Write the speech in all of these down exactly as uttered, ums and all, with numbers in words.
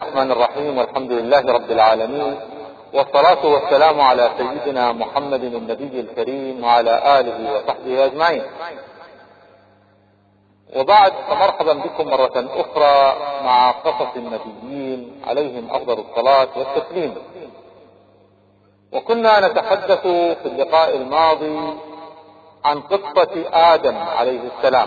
الرحمن الرحيم، والحمد لله رب العالمين، والصلاة والسلام على سيدنا محمد النبي الكريم وعلى آله وصحبه أجمعين. وبعد، فمرحبا بكم مرة أخرى مع قصص النبيين عليهم أفضل الصلاة والتسليم. وكنا نتحدث في اللقاء الماضي عن قصة آدم عليه السلام،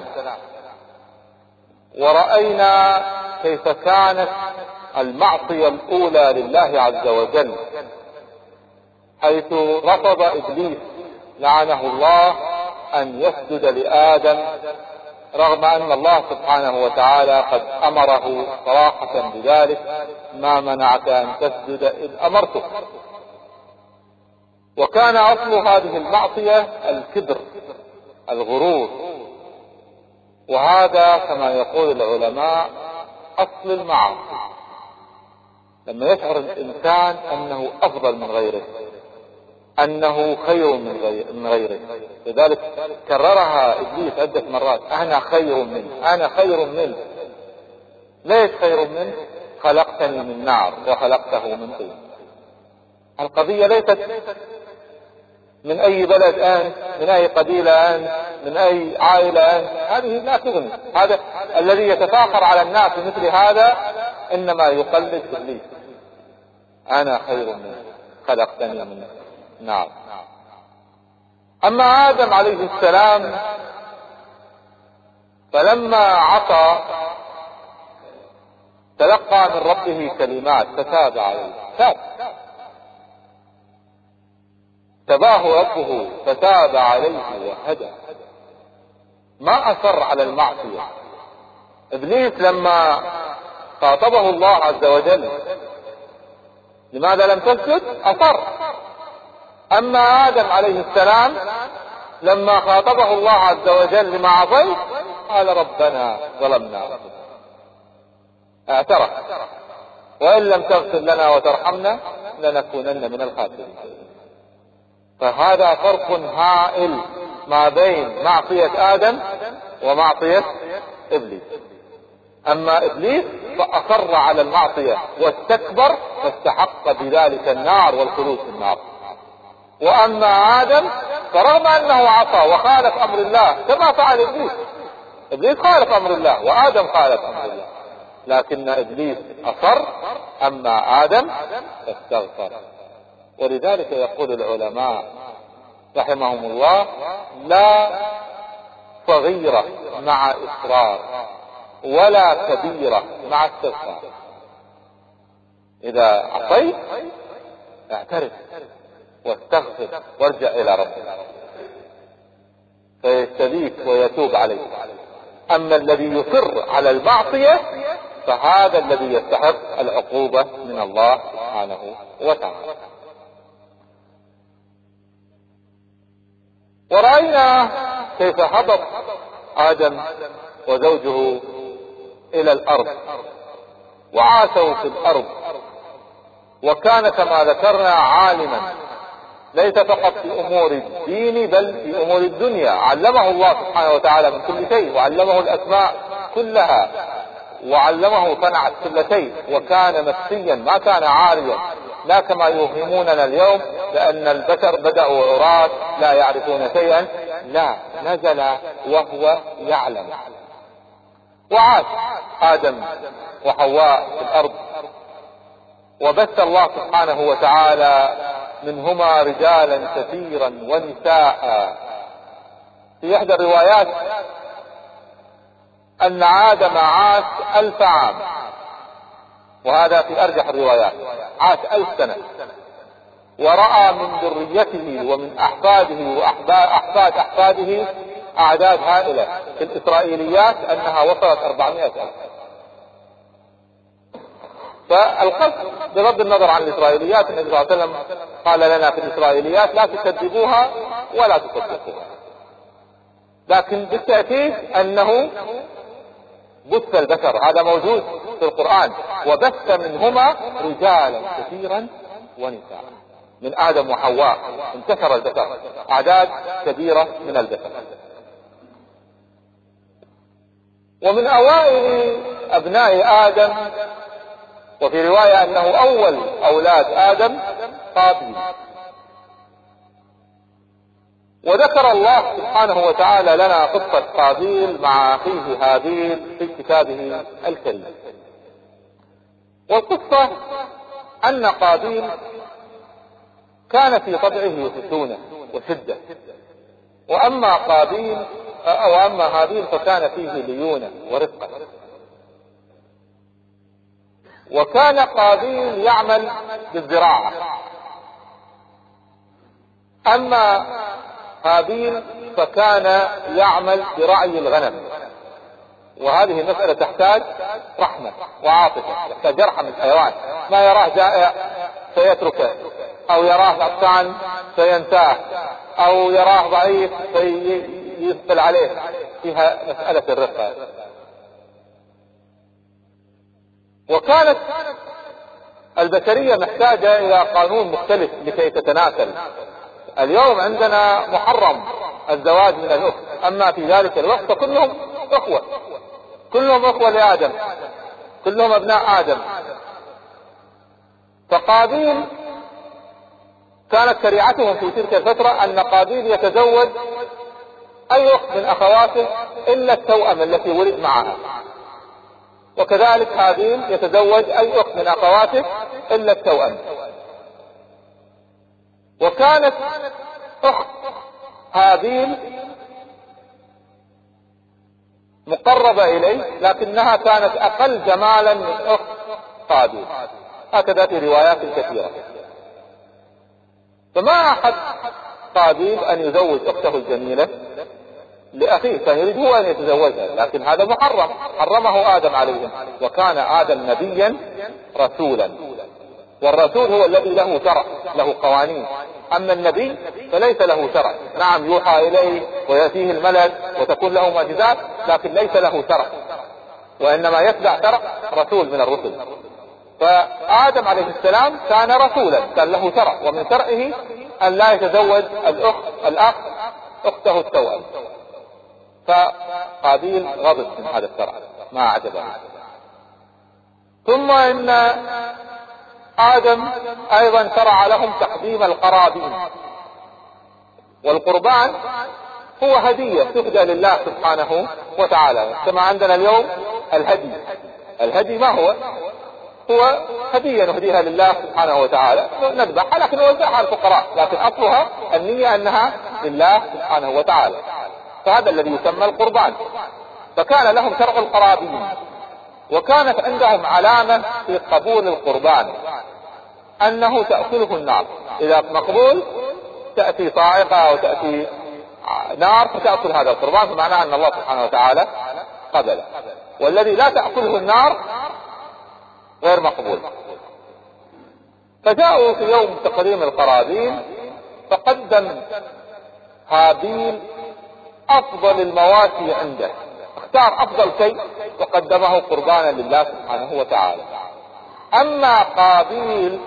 ورأينا كيف كانت المعصية الأولى لله عز وجل، حيث رفض إبليس لعنه الله أن يسجد لآدم، رغم أن الله سبحانه وتعالى قد أمره صراحة بذلك: ما منعك أن تسجد إذ أمرتك. وكان أصل هذه المعصية الكبر، الغرور، وهذا كما يقول العلماء أصل المعاصي، لما يشعر الإنسان أنه أفضل من غيره، أنه خير من غيره. لذلك كررها إبليس عدة مرات: أنا خير منه، أنا خير منه. ليش خير منه؟ خلقتني من نار وخلقته من طين. القضية ليست من أي بلد أنت، من أي قبيلة أنت، من أي عائلة أنت، هذه لا تغني. هذا الذي يتفاخر على الناس مثل هذا إنما يقلد إبليس: أنا خير منه، خلقتني من نار. أما آدم عليه السلام فلما عصى تلقى من ربه كلمات فتاب عليه. تاب تباه ربه فتاب عليه وهدى، ما أصر على المعصية. إبليس لما خاطبه الله عز وجل: لماذا لم تسجد؟ أصر. أما آدم عليه السلام لما خاطبه الله عز وجل: لما عصيت؟ قال: ربنا ظلمنا أنفسنا. اعترف: وإن لم تغفر لنا وترحمنا لنكونن من الخاسرين. فهذا فرق هائل ما بين معصية آدم ومعصية إبليس. أما إبليس فأصر على المعصية واستكبر، فاستحق بذلك النار والخلود في النار. وأما آدم فرغم أنه عصى وخالف أمر الله كما فعل إبليس. إبليس خالف أمر الله وآدم خالف أمر الله، لكن إبليس أصر، أما آدم فاستغفر. ولذلك يقول العلماء رحمهم الله: لا صغيرة مع إصرار ولا كبيرة مع استغفار. إذا عصيت اعترف واستغفر وارجع إلى ربك فيستبيك ويتوب عليك. أما الذي يصر على المعصية فهذا الذي يستحق العقوبة من الله سبحانه وتعالى. ورأينا كيف هبط آدم وزوجه إلى الأرض وعاشوا في الأرض، وكان كما ذكرنا عالما ليس فقط في أمور الدين بل في أمور الدنيا. علمه الله سبحانه وتعالى من كل شيء، وعلمه الأسماء كلها، وعلمه صنعة كل شيء، وكان مكسيا ما كان عاريا، لا كما يوهموننا اليوم لأن البشر بدأوا عراة لا يعرفون شيئا. لا، نزل وهو يعلم. وعاش آدم وحواء في الأرض، وبث الله سبحانه وتعالى منهما رجالا كثيرا ونساء. في إحدى الروايات أن آدم عاش ألف عام، وهذا في أرجح الروايات، عاش ألف سنة، ورأى من ذريته ومن أحفاده وأحفاد أحفاده أعداد هائلة. في الإسرائيليات أنها وصلت أربعمائة ألف. فالقصد بغض النظر عن الإسرائيليات، النبي صلى الله عليه وسلم قال لنا في الإسرائيليات: لا تكذبوها ولا تصدقوها. لكن بالتأكيد أنه بث البشر، هذا موجود في القرآن: وبث منهما رجالا كثيرا ونساء. من آدم وحواء انتشر البشر، أعداد كبيرة من البشر. ومن أوائل أبناء آدم وفي رواية أنه أول أولاد آدم قابيل. وذكر الله سبحانه وتعالى لنا قصة قابيل مع أخيه هابيل في كتابه الكريم. والقصة أن قابيل كان في طبعه خشونة وشدة، وأما قابيل أو أما هابيل فكان فيه ليونة ورقة. وكان قابيل يعمل بالزراعة، أما هابيل فكان يعمل برعي الغنم. وهذه المسألة تحتاج رحمة وعاطفة، تحتاج يرحم الحيوان، ما يراه جائع سيتركه، أو يراه عطشان سينساه، أو يراه ضعيف سيثقل عليه. فيها مسألة الرقة. وكانت البشرية محتاجة إلى قانون مختلف لكي تتناسل. اليوم عندنا محرم الزواج من الأخت، أما في ذلك الوقت كلهم أخوة، كلهم أخوة لآدم، كلهم أبناء آدم. فقابيل كانت شريعتهم في تلك الفترة أن قابيل يتزوج أي أخت من أخواته إلا التوأم التي ولد معها، وكذلك هابيل يتزوج أي أخت من أخواته إلا التوأم. وكانت أخت هابيل مقربة إليه، لكنها كانت أقل جمالا من أخت قابيل، هكذا في روايات كثيرة. فما أحد قابيل أن يزوج أخته الجميلة لأخيه، كان يريد هو أن يتزوجها، لكن هذا محرم، حرمه آدم عليهم. وكان آدم نبيا رسولا، والرسول هو الذي له شرع، له قوانين. أما النبي فليس له شرع. نعم يوحى إليه ويأتيه الملك وتكون له معجزات، لكن ليس له شرع، وإنما يتبع شرع رسول من الرسل. فآدم عليه السلام كان رسولا، كان له شرع، ومن شرعه أن لا يتزوج الأخت الأخ أخته التوأم. فقابيل غضب من هذا الشرع، ما عجبه. ثم إن آدم أيضا شرع لهم تقديم القرابين، والقربان هو هدية تهدى لله سبحانه وتعالى، كما عندنا اليوم الهدي. الهدي ما هو؟ هو هدية نهديها لله سبحانه وتعالى، نذبحها لكن نوزعها على الفقراء، لكن أصلها النية أنها لله سبحانه وتعالى. فهذا الذي يسمى القربان. فكان لهم شرع القرابين، وكانت عندهم علامة في قبول القربان أنه تأكله النار. إذا مقبول تأتي صاعقة وتأتي نار فتأكل هذا القربان، فمعناه أن الله سبحانه وتعالى قبله. والذي لا تأكله النار غير مقبول. فجاءوا في يوم تقديم القرابين، فقدم هابيل أفضل المواشي عنده، اختار أفضل شيء وقدمه قربانا لله سبحانه وتعالى. أما قابيل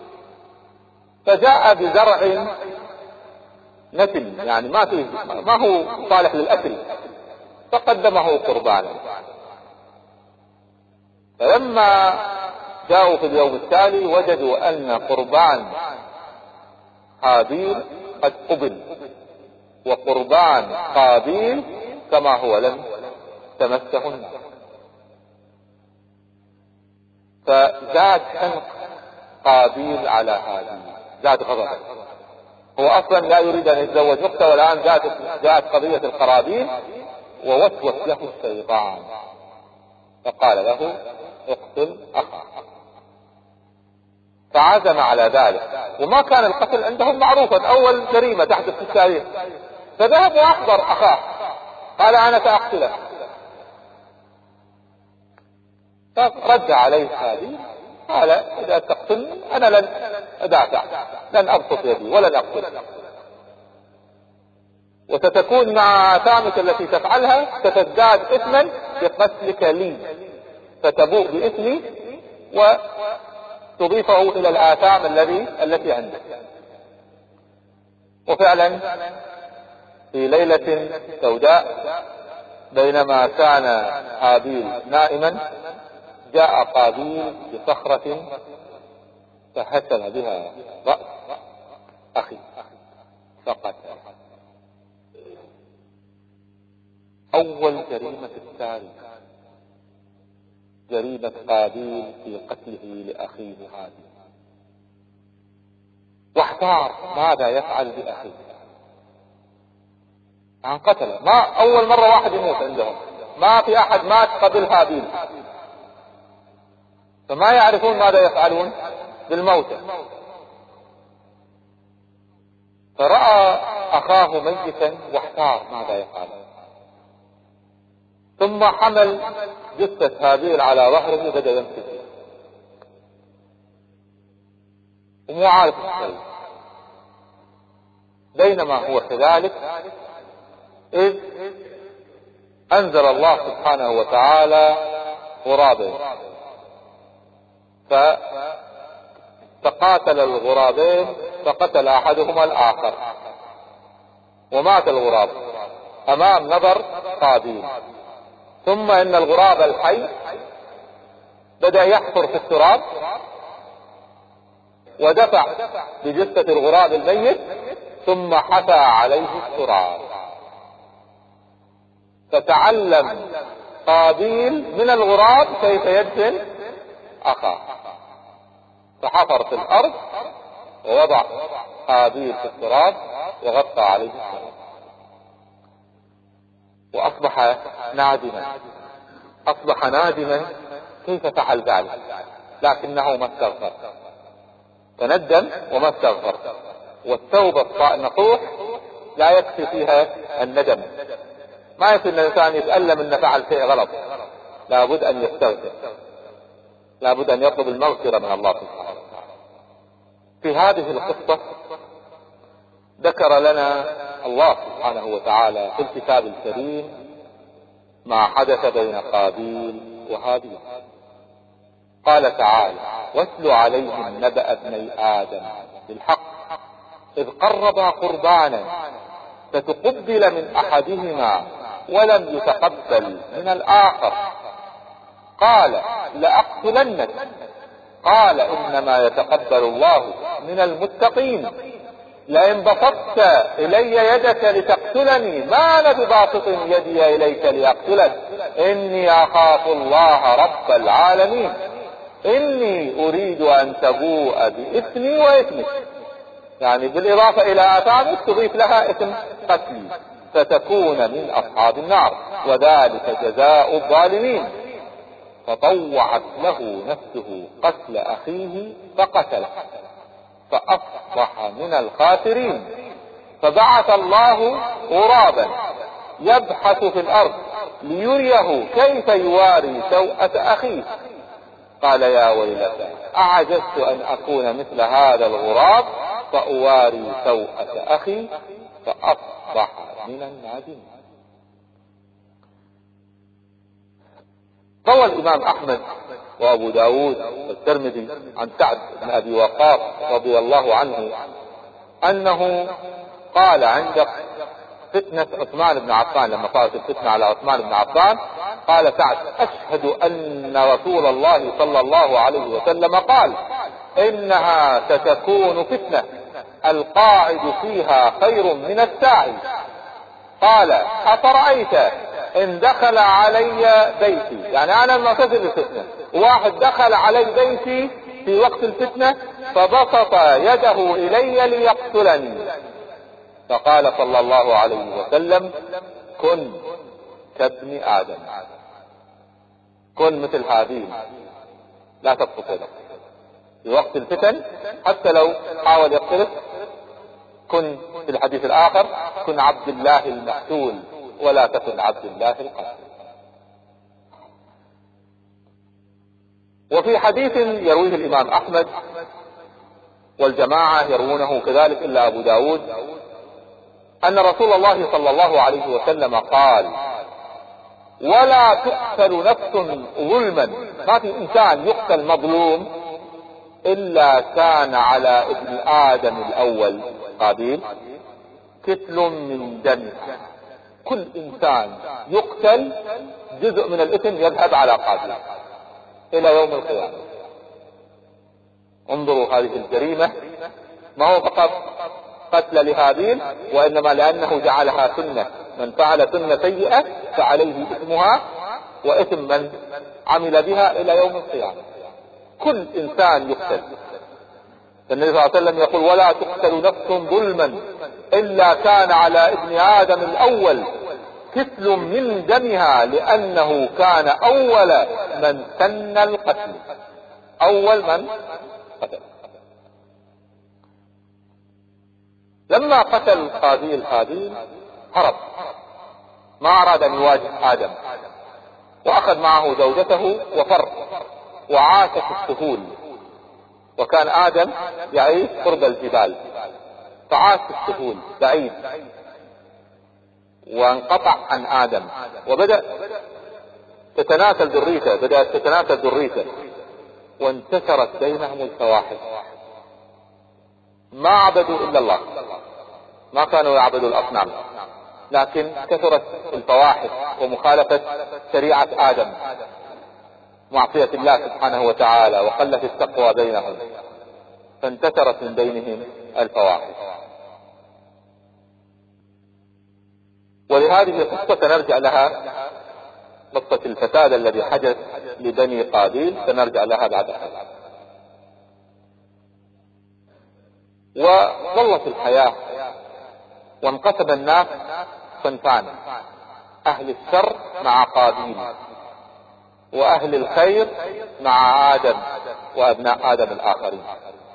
فجاء بزرع نتن، يعني ما فيه، ما هو صالح للأكل، فقدمه قربانا. فلما جاءوا في اليوم التالي وجدوا أن قربان هابيل قد قبل، وقربان قابيل كما هو لم تمسه النار. فزاد حنق قابيل على هابيل، زاد غضبه. هو أصلا لا يريد أن يتزوج أخته، والآن جاءت جاءت قضية القرابين، ووسوس له الشيطان فقال له اقتل أخاك. فعزم على ذلك، وما كان القتل عندهم معروفا، أول جريمة تحدث في التاريخ. فذهب وأحضر أخاه، قال أنا سأقتله. فرد عليه هذه، قال إذا تقتلني أنا لن أدافع، لن أبسط يدي ولن أقتل، وستكون مع آثامك التي تفعلها ستزداد إثما بقتلك لي، فتبوء بإثمي وتضيفه إلى الآثام الذي التي عندك. وفعلا في ليلة سوداء بينما كان هابيل نائما، جاء قابيل بصخرة فهتم بها رأس أخي فقتل. أول جريمة في التاريخ جريمة قابيل في قتله لأخيه هابيل، واحتار ماذا يفعل بأخيه. عن قتله، ما أول مرة واحد يموت عندهم، ما في أحد مات قبل هابيل، فما يعرفون ماذا يفعلون بالموتى. فرأى أخاه ميتا واحتار ماذا يفعل، ثم حمل جثة هابيل على ظهره وبدأ يمسك فيه ومو عارف الشيء. بينما هو كذلك إذ أنزل الله سبحانه وتعالى غرابين، فتقاتل الغرابين فقتل أحدهما الآخر ومات الغراب أمام نظر قابيل. ثم إن الغراب الحي بدأ يحفر في التراب ودفع بجثة الغراب الميت ثم حثى عليه التراب، فتعلم قابيل من الغراب كيف يدفن أخاه، فحفر في الأرض ووضع قابيل في التراب وغطى عليه التراب، وأصبح نادما أصبح نادما كيف فعل ذلك، لكنه ما استغفر، تندم وما استغفر. والتوبة النصوح لا يكفي فيها الندم، ما يكفي ان الانسان يتألم انه فعل شيء غلط، لابد ان يستغفر، لابد ان يطلب المغفرة من الله سبحانه وتعالى. في هذه القصة ذكر لنا الله سبحانه وتعالى في الكتاب الكريم ما حدث بين قابيل وهابيل. قال تعالى: واتل عليهم نبأ ابني آدم بالحق إذ قربا قربانا فتقبل من أحدهما ولم يتقبل من الآخر قال لأقتلنك قال إنما يتقبل الله من المتقين لئن بسطت إلي يدك لتقتلني ما أنا بباسط يدي إليك لأقتلك إني أخاف الله رب العالمين إني أريد أن تبوء بإثمي وإثمك، يعني بالإضافة إلى آثامك تضيف لها إثم قتلي فتكون من أصحاب النار وذلك جزاء الظالمين. فطوعت له نفسه قتل أخيه فقتله فأصبح من الخاسرين. فبعث الله غرابا يبحث في الأرض ليريه كيف يواري سوءة أخيه قال يا ويلتى أعجزت أن أكون مثل هذا الغراب فأواري سوءة أخي فأصبح من النادمين. روى الإمام أحمد وأبو داود والترمذي عن سعد بن أبي وقاص رضي الله عنه أنه قال عند فتنة عثمان بن عفان، لما صارت الفتنة على عثمان بن عفان، قال سعد: أشهد أن رسول الله صلى الله عليه وسلم قال: إنها ستكون فتنة القاعد فيها خير من الساعي. قال: أفرأيت إن دخل علي بيتي، يعني أنا معتزل الفتنة، واحد دخل علي بيتي في وقت الفتنة فبسط يده إلي ليقتلني. فقال صلى الله عليه وسلم: كن كابن آدم، كن مثل هابيل لا تبسط يدك في وقت الفتن، حتى لو حاول يقتلك كن في الحديث الآخر كن عبد الله المقتول ولا تكن عبد الله القاتل. وفي حديث يرويه الإمام أحمد والجماعة يروونه كذلك إلا أبو داود أن رسول الله صلى الله عليه وسلم قال: ولا تقتل نفس ظلما، ما في إنسان يقتل مظلوم إلا كان على ابن آدم الأول قابيل كتل من دم. كل إنسان يقتل جزء من الإثم يذهب على قابيل، الى يوم القيامة. انظروا هذه الجريمة، ما هو فقط قتل لهابيل، وانما لانه جعلها سنة، من فعل سنة سيئة فعليه اثمها واثم من عمل بها الى يوم القيامة. كل انسان يقتل. النبي صلى الله عليه وسلم يقول: ولا تقتل نفس ظلما الا كان على ابن ادم الاول كفل من دمها، لانه كان اول من سن القتل، اول من قتل. لما قتل قابيل هابيل هرب، ما اراد ان يواجه ادم، واخذ معه زوجته وفر وعاش في السهول. وكان ادم يعيش قرب الجبال، فعاش في السهول بعيد وانقطع عن ادم، وبدأ تتناسل ذريته، بدأت تتناسل ذريته، وانتشرت بينهم الفواحش. ما عبدوا الا الله، ما كانوا يعبدوا الاصنام، لكن كثرت الفواحش ومخالفة شريعة ادم، معصية الله سبحانه وتعالى، وقلت التقوى بينهم، فانتشرت من بينهم الفواحش. ولهذه قصة سنرجع لها، قصة الفساد الذي حدث لبني قابيل سنرجع لها بعد هذا. وظلت الحياة وانقسم الناس صنفان: اهل الشر مع قابيل، واهل الخير مع ادم وابناء ادم الاخرين.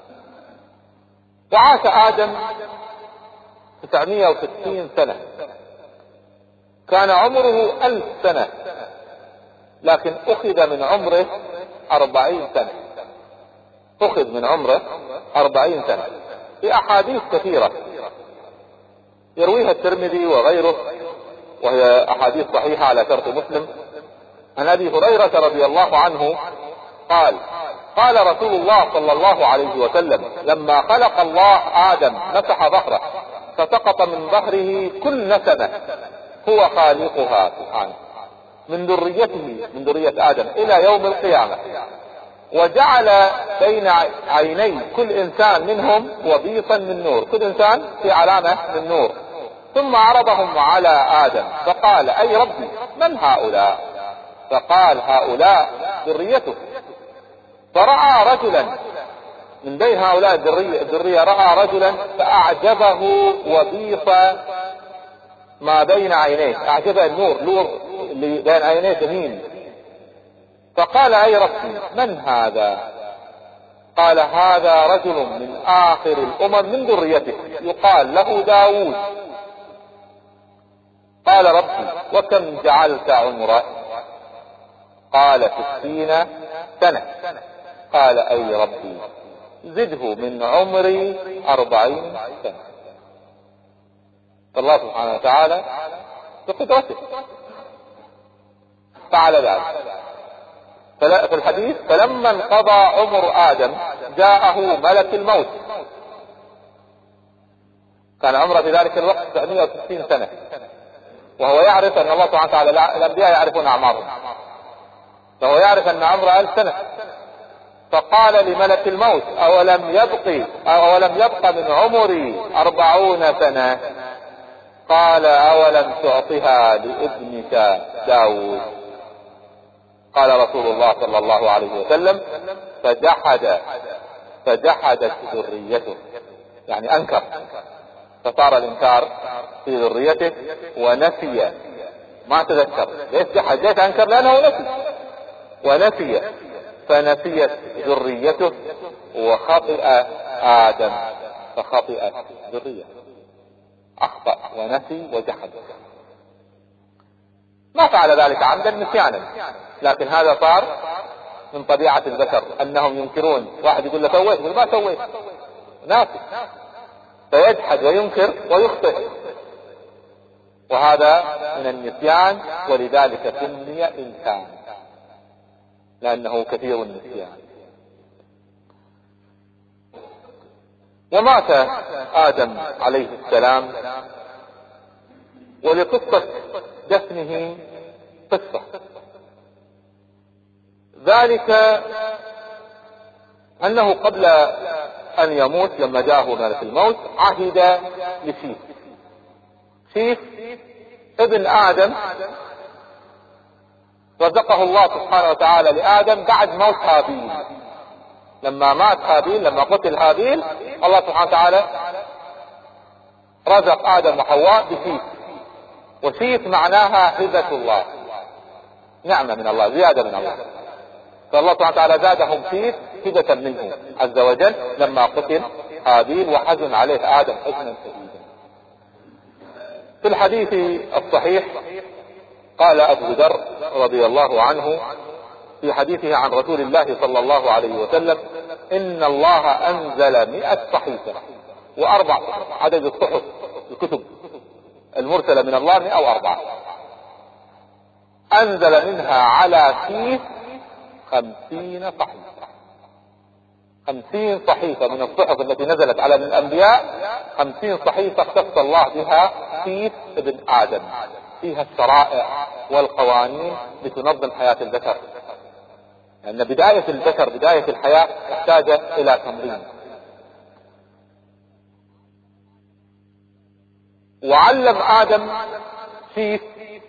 وعاش ادم تسعمائة وستين سنة، كان عمره ألف سنة، لكن اخذ من عمره أربعين سنة، اخذ من عمره أربعين سنة في احاديث كثيرة يرويها الترمذي وغيره، وهي احاديث صحيحة على شرط مسلم، عن ابي هريرة رضي الله عنه قال: قال رسول الله صلى الله عليه وسلم: لما خلق الله ادم مسح ظهره فسقط من ظهره كل نسمة هو خالقها سبحانه من ذريته، من ذرية ادم الى يوم القيامة، وجعل بين عيني كل انسان منهم وبيصا من نور، كل انسان في علامة من نور، ثم عرضهم على ادم فقال: اي ربي من هؤلاء؟ فقال: هؤلاء ذريته. فرأى رجلا من بين هؤلاء الذرية, الذرية رأى رجلا فأعجبه وبيص ما بين عينيه، أعجبه النور، نور اللي بين عينيه جميل. فقال: أي ربي من هذا؟ قال: هذا رجل من آخر الأمم من ذريته يقال له داود. قال: ربي وكم جعلت عمره؟ قال: ستين سنة. قال: أي ربي زده من عمري أربعين سنة. فالله سبحانه وتعالى بقدرته فعل ذلك. في الحديث: فلما انقضى عمر آدم جاءه ملك الموت، كان عمره في ذلك الوقت تسعمائة وستين سنة، وهو يعرف أن الله سبحانه وتعالى، الأنبياء يعرفون أعمارهم، فهو يعرف أن عمره ألف سنة. فقال لملك الموت: أولم يبقي أولم يبق من عمري أربعون سنة؟ قال: أولم تعطها لابنك داود؟ قال رسول الله صلى الله عليه وسلم: فجحد فجحدت ذريته، يعني أنكر، فصار الإنكار في ذريته ونسي، ما تذكر. ليش جحد؟ ليش أنكر؟ لأنه نسي ونسي، فنسيت ذريته وخطئ آدم فخطئت ذريته، أخطأ ونسي وجحد. ما فعل ذلك عمدا، نسيانا، لكن هذا صار من طبيعة البشر أنهم ينكرون. واحد يقول له سويت، يقول ما سويت، ناسي، فيجحد وينكر ويخطئ، وهذا من النسيان، ولذلك سمي إنسان، لأنه كثير النسيان. ومات آدم عليه السلام، ولقصة دفنه قصة. ذلك أنه قبل أن يموت لما جاءه ملك الموت عهد لشيث. شيث ابن آدم رزقه الله سبحانه وتعالى لآدم بعد موت هابيل. لما مات هابيل، لما قتل هابيل، الله سبحانه وتعالى رزق آدم وحواء بشيث. وشيث معناها هبة الله، نعمة من الله، زيادة من الله. فالله سبحانه وتعالى زادهم شيث هبة منه عز وجل لما قتل هابيل، وحزن عليه آدم حزنا شديدا. في الحديث الصحيح قال أبو ذر رضي الله عنه في حديثه عن رسول الله صلى الله عليه وسلم: إن الله أنزل مئة صحيفة وأربع صحف. عدد الصحف الكتب المرسلة من الله مئة وأربعة. أنزل منها على شيث خمسين صحيفة. خمسين صحيفة من الصحف التي نزلت على الأنبياء، خمسين صحيفة اختص الله بها شيث ابن آدم، فيها الشرائع والقوانين لتنظم حياة البشر، لأن بداية البشر، بداية الحياة تحتاج إلى تمرين. وعلم آدم شيث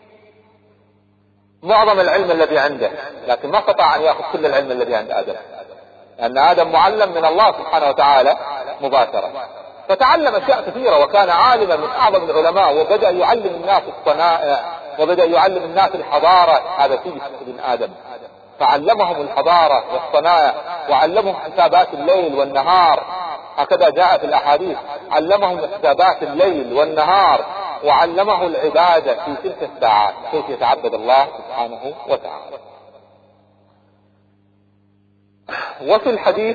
معظم العلم الذي عنده، لكن ما استطاع أن يأخذ كل العلم الذي عند آدم، لأن آدم معلم من الله سبحانه وتعالى مباشرة، فتعلم أشياء كثيرة وكان عالما من أعظم العلماء، وبدأ يعلم الناس الصنائع وبدأ يعلم الناس الحضارة. هذا شيث ابن آدم، فعلمهم الحضارة والصنائع، وعلمهم حسابات الليل والنهار، هكذا جاء في الأحاديث: علمهم حسابات الليل والنهار، وعلمه العبادة في تلك الساعات كيف يتعبد الله سبحانه وتعالى. وفي الحديث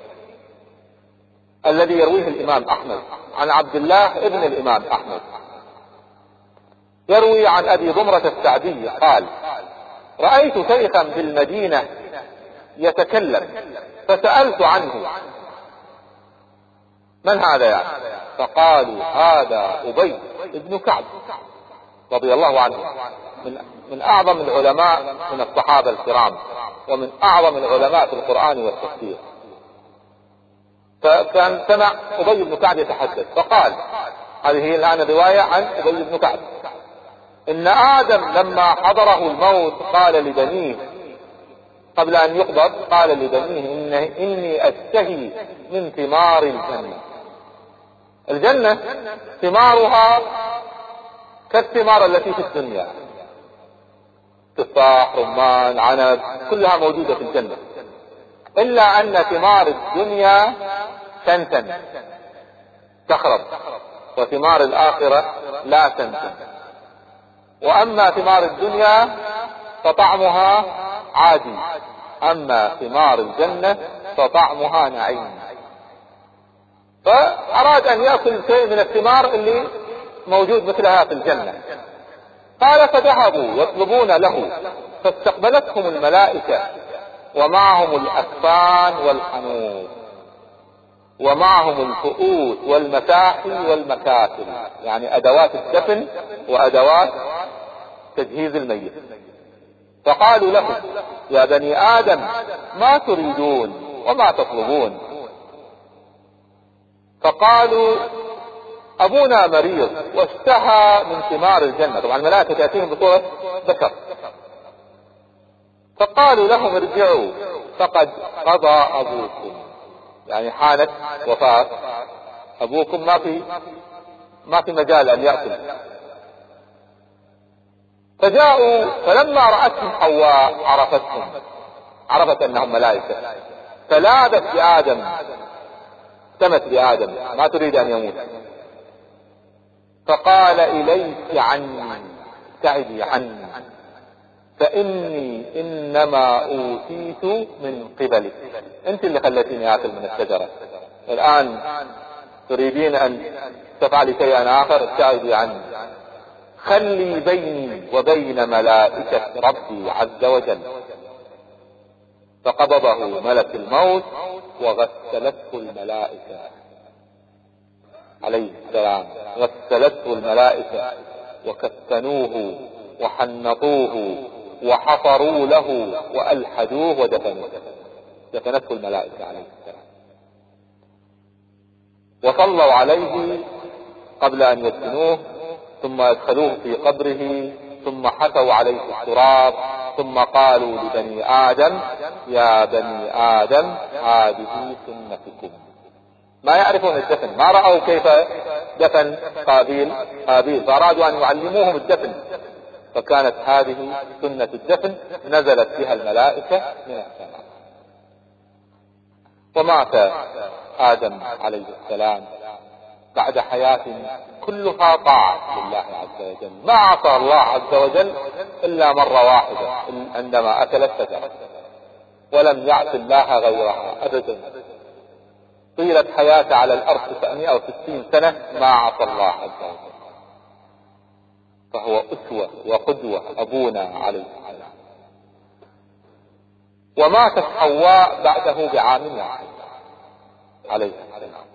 الذي يرويه الإمام أحمد عن عبد الله ابن الإمام أحمد، يروي عن أبي ضمرة السعدي قال: رأيت شيخا بالمدينة يتكلم فسألت عنه: من هذا يعني؟ فقالوا: هذا أبي بن كعب رضي الله عنه، من, من أعظم العلماء من الصحابة الكرام، ومن أعظم العلماء في القرآن والتفسير. فكان سمع أبي بن كعب يتحدث فقال، هذه هي الآن رواية عن أبي بن كعب: إن آدم لما حضره الموت قال لبنيه، قبل أن يقبض قال لبنيه: إن إني أشتهي من ثمار الجنة. الجنة ثمارها كالثمار التي في الدنيا، تفاح، رمان، عنب، كلها موجودة في الجنة، إلا أن ثمار الدنيا تنتن تخرب، وثمار الآخرة لا تنتن. وأما ثمار الدنيا فطعمها عادي، أما ثمار الجنة فطعمها نعيم. فأراد أن يأكل شيء من الثمار اللي موجود مثلها في الجنة. قال: فذهبوا يطلبون له، فاستقبلتهم الملائكة ومعهم الأكفان والحنوط، ومعهم الفؤوس والمساحي والمكاتل، يعني أدوات الدفن وأدوات تجهيز الميت. فقالوا له: يا بني آدم ما تريدون وما تطلبون؟ فقالوا: أبونا مريض واشتهى من ثمار الجنة. طبعا الملائكة تأتيهم بصورة بشر. فقالوا لهم: ارجعوا فقد قضى أبوكم، يعني حانت وفاة أبوكم، ما في ما في مجال أن يأكل. فجاءوا، فلما رأتهم حواء عرفتهم، عرفت أنهم ملائكة، فلاذت بآدم، اهتمت بآدم، ما تريد أن يموت. فقال: إليك عني، ابتعدي عني، فإني إنما أوتيت من قبلك، أنت اللي خلتيني آكل من الشجرة، الآن تريدين أن تفعلي شيئا آخر، ابتعدي عني، خلي بيني وبين ملائكة ربي عز وجل. فقبضه ملك الموت وغسلته الملائكة عليه السلام، غسلته الملائكة وكفنوه وحنطوه وحفروا له وألحدوه ودفنوه، دفنته الملائكة عليه السلام، وصلوا عليه قبل أن يدفنوه، ثم أدخلوه في قبره، ثم حثوا عليه التراب، ثم قالوا لبني آدم: يا بني آدم هذه سنتكم. ما يعرفون الدفن، ما رأوا كيف دفن قابيل هابيل، فأرادوا أن يعلموهم الدفن، فكانت هذه سنة الدفن نزلت بها الملائكة من السماء. ومات آدم عليه السلام بعد حياة كلها طاعة لله عز وجل، ما عصى الله عز وجل إلا مرة واحدة عندما أكلت شجرة، ولم يعص الله غيرها أبدا. طيلة حياته على الأرض تسعمائة وستين سنة ما عصى الله عز وجل، فهو أسوة وقدوة أبونا عليه السلام. وماتت حواء بعده بعام واحد عليه السلام،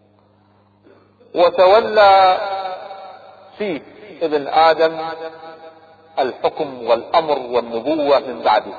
وتولى شيث ابن آدم الحكم والأمر والنبوة من بعده،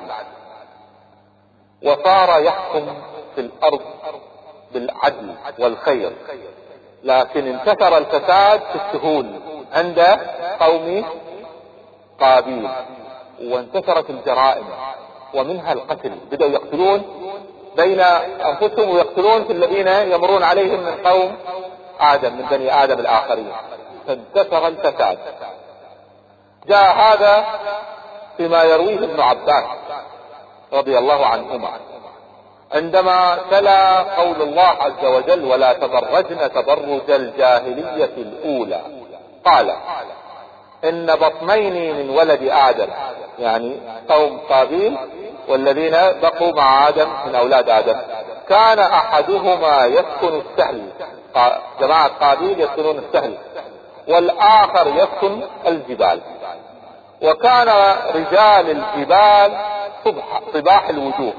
وصار يحكم في الأرض بالعدل والخير، لكن انتشر الفساد في السهول عند قوم قابيل، وانتشرت الجرائم ومنها القتل، بدأوا يقتلون بين أنفسهم ويقتلون في الذين يمرون عليهم من قوم آدم، من بني آدم الآخرين، فانتشر الفساد. جاء هذا فيما يرويه ابن عباس رضي الله عنهما عندما تلا قول الله عز وجل: ولا تبرجن تبرج الجاهلية الأولى، قال: إن بطنين من ولد آدم، يعني قوم قابيل والذين بقوا مع آدم من أولاد آدم، كان أحدهما يسكن السهل، جماعة قابيل يسكنون السهل، والآخر يسكن الجبال، وكان رجال الجبال صباح الوجوه،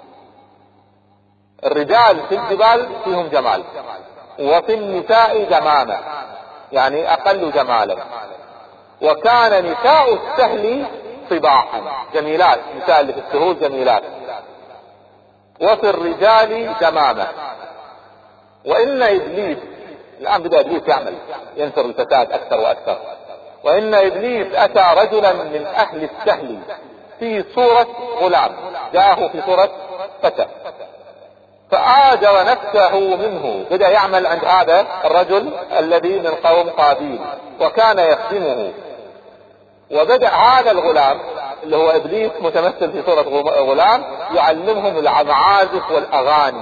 الرجال في الجبال فيهم جمال، وفي النساء جمامة، يعني أقل جمالا، وكان نساء السهل صباحا جميلات، نساء اللي في السهول جميلات، وفي الرجال جمامة. وإن إبليس، الآن بدأ إبليس يعمل ينشر الفساد أكثر وأكثر، وإن إبليس أتى رجلا من أهل السهل في صورة غلام، جاءه في صورة فتى، فآجر نفسه منه، بدأ يعمل عند هذا الرجل الذي من قوم قابيل وكان يخدمه، وبدأ هذا الغلام اللي هو إبليس متمثل في صورة غلام يعلمهم المعازف والأغاني.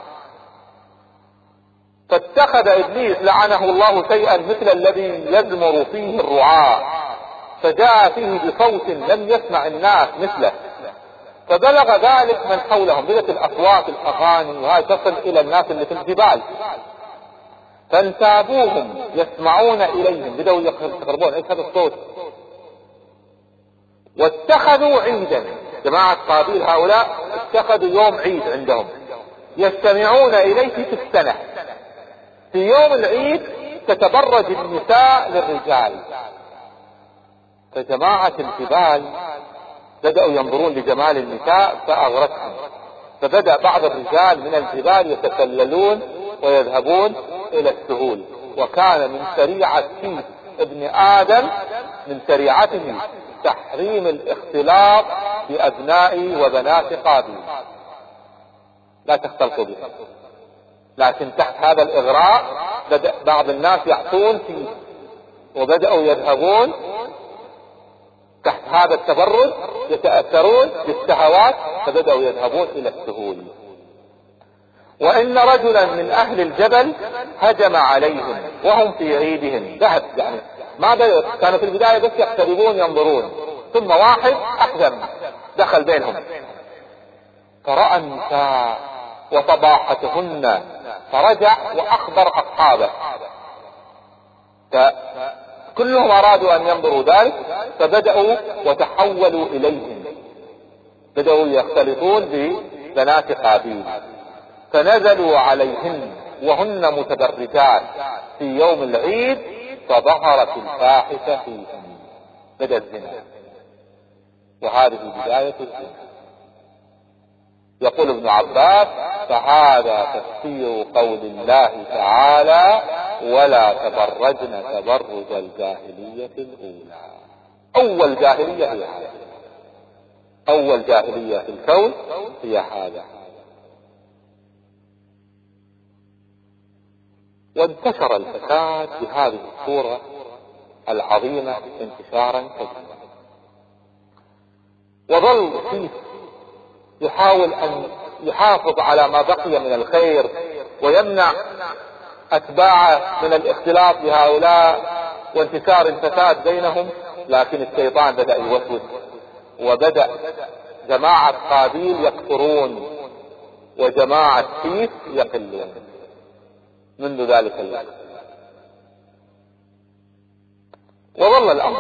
فاتخذ إبليس لعنه الله شيئا مثل الذي يزمر فيه الرعاة، فجاء فيه بصوت لم يسمع الناس مثله، فبلغ ذلك من حولهم، بدأت الأصوات الأغاني وهي تصل إلى الناس اللي في الجبال، فانتابوهم يسمعون إليهم، بدأوا يقربون إيش هذا الصوت، واتخذوا عيدا، جماعة قابيل هؤلاء اتخذوا يوم عيد عندهم يستمعون إليه في السنة. في يوم العيد تتبرج النساء للرجال، فجماعة الجبال بدأوا ينظرون لجمال النساء فأغرتهم، فبدأ بعض الرجال من الجبال يتسللون ويذهبون إلى السهول. وكان من شريعة شيث ابن آدم، من شريعته تحريم الاختلاط بأبناء وبنات قابيل، لا تختلطوا به، لكن تحت هذا الإغراء بدأ بعض الناس يعطون فيه، وبدأوا يذهبون تحت هذا التبرج، يتأثرون بالشهوات، فبدأوا يذهبون إلى السهول. وإن رجلا من أهل الجبل هجم عليهم وهم في عيدهم، ذهب يعني ما بدأ، كانوا في البداية بس يقتربون ينظرون، ثم واحد أحزم دخل بينهم، فرأى النساء وطباحتهن، فرجع وأخبر أصحابه، فكلهم أرادوا أن ينظروا ذلك، فبدأوا وتحولوا إليهم، بدأوا يختلطون ببنات قابيل، فنزلوا عليهن وهن متبرجات في يوم العيد، فظهرت الفاحشة فيهم، بدأ الزنا. وهذه بداية الزنا. يقول ابن عباس: فهذا تفسير قول الله تعالى: ولا تبرجن تبرج الجاهلية الأولى. أول جاهلية هي هذا، أول جاهلية في الكون هي هذا. وانتشر الفساد بهذه الصورة العظيمة انتشارا كبيرا، وظل فيه يحاول أن يحافظ على ما بقي من الخير ويمنع أتباعه من الاختلاط بهؤلاء وانتشار الفساد بينهم. لكن الشيطان بدأ يوسوس، وبدأ جماعة قابيل يكثرون وجماعة سيف يقلون منذ ذلك الوقت. وظل الأمر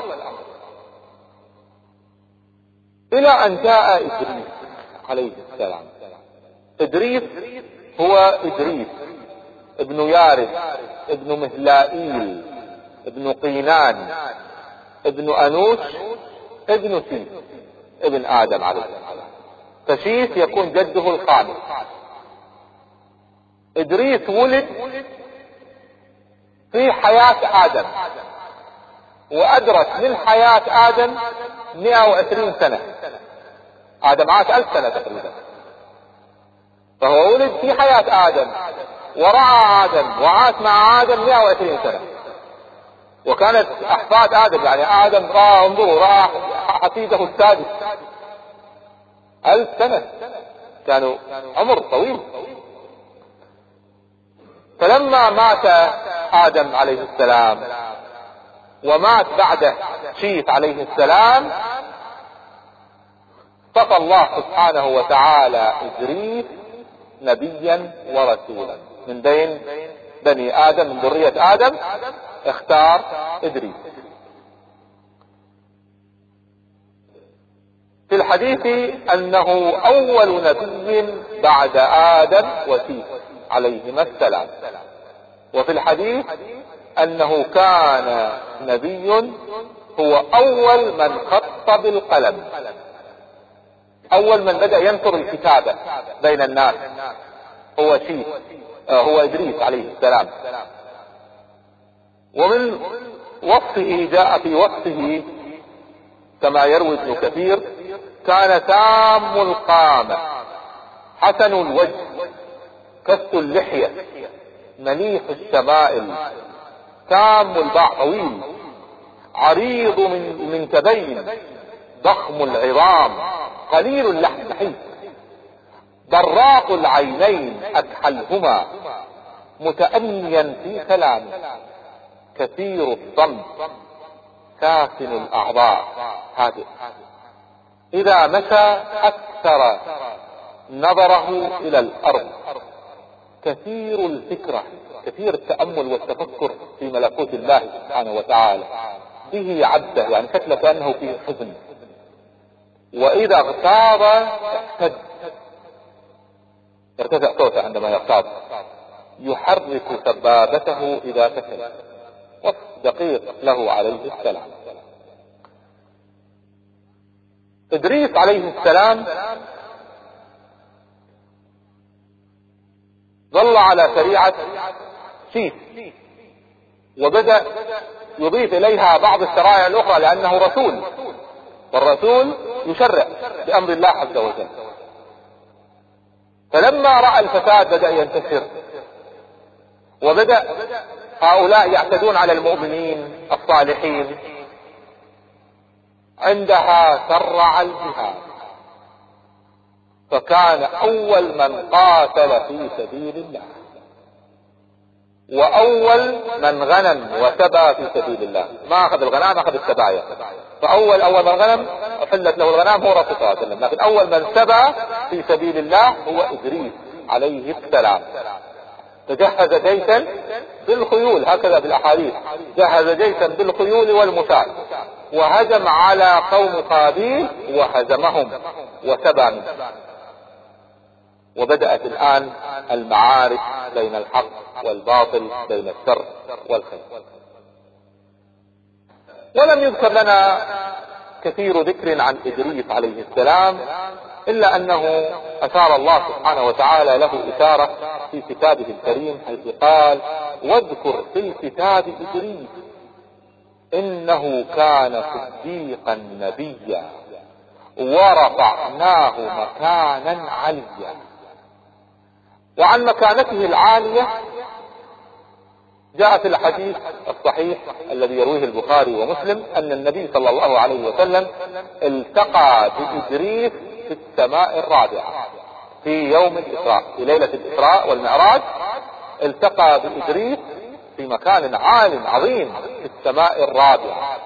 إلى أن جاء إدريس عليه السلام. إدريس هو إدريس ابن يارد ابن مهلائيل ابن قينان ابن أنوش ابن سيف ابن آدم عليه السلام. فشيث يكون جده الخامس. إدريس ولد في حياة آدم، وأدرك من حياة آدم مئة وعشرين سنة. آدم عاش ألف سنة تقريبا، فهو ولد في حياة آدم ورعى آدم وعاش مع آدم مئة وعشرين سنة. وكانت أحفاد آدم، يعني آدم رأى انظروا رأى حفيده السادس ألف سنة، كانوا عمر طويل. فلما مات آدم عليه السلام ومات بعده شيث عليه السلام، اصطفى الله سبحانه وتعالى إدريس نبيا ورسولا من بين بني آدم، من ذرية آدم اختار إدريس. في الحديث أنه أول نبي بعد آدم وشيث عليهما السلام. وفي الحديث أنه كان نبي هو أول من خط بالقلم، أول من بدأ ينشر الكتابة بين الناس هو شيث هو إدريس عليه السلام. ومن وصفه جاء في وصفه كما يروي ابن كثير: كان تام القامة، حسن الوجه، كث اللحية، مليح الشمائل، تام الباع، طويل، عريض من من كبين، ضخم العظام، قليل اللحم نحيف، براق العينين أكحلهما، متأنيا في كلامه، كثير الصمت، ساكن الأعضاء، هادئ، إذا مشى أكثر نظره إلى الأرض، كثير الفكرة، كثير التأمل والتفكر في ملكوت الله سبحانه وتعالى، به عبده، يعني شكله كأنه فيه حزن، وإذا اغتاظ احتد، ارتفع صوته عندما يغتاظ، يحرك سبابته إذا سكت. وصف دقيق له عليه السلام. إدريس عليه السلام ظل على شريعة شيث، وبدأ يضيف إليها بعض الشرائع الأخرى لأنه رسول، والرسول يشرع بأمر الله عز وجل. فلما رأى الفساد بدأ ينتشر، وبدأ هؤلاء يعتدون على المؤمنين الصالحين، عندها شرع الجهاد، فكان أول من قاتل في سبيل الله، وأول من غنم وسبى في سبيل الله. ما أخذ الغنام، أخذ السبايا. فأول أول من غنم أحلت له الغنام هو رسول الله صلى الله عليه وسلم، لكن أول من سبى في سبيل الله هو إدريس عليه السلام. تجهز جيشا بالخيول، هكذا في الأحاديث، جهز جيشا بالخيول والمساع، وهجم على قوم قابيل وهزمهم وسبى منهم. وبدأت الآن المعارك بين الحق والباطل، بين الشر والخير. ولم يذكر لنا كثير ذكر عن إدريس عليه السلام، إلا أنه أشار الله سبحانه وتعالى له إشارة في كتابه الكريم، حيث قال: واذكر في الكتاب إدريس إنه كان صديقا نبيا ورفعناه مكانا عليا. وعن مكانته العالية جاء في الحديث الصحيح الذي يرويه البخاري ومسلم أن النبي صلى الله عليه وسلم التقى بإدريس في السماء الرابعة في يوم الإسراء، في ليلة الإسراء والمعراج، التقى بإدريس في مكان عال عظيم في السماء الرابعة.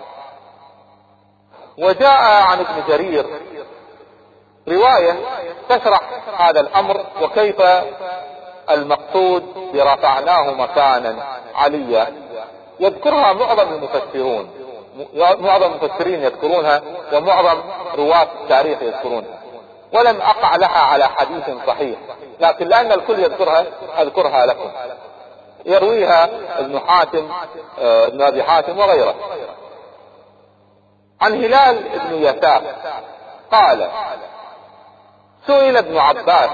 وجاء عن ابن جرير رواية تشرح هذا الأمر وكيف المقصود برفعناه مكانا عليا، يذكرها معظم المفسرون، معظم المفسرين يذكرونها ومعظم رواة التاريخ يذكرونها، ولم أقع لها على حديث صحيح، لكن لأن الكل يذكرها أذكرها لكم. يرويها ابن حاتم ابن أبي حاتم وغيره. عن هلال ابن يساف قال: سئل ابن عباس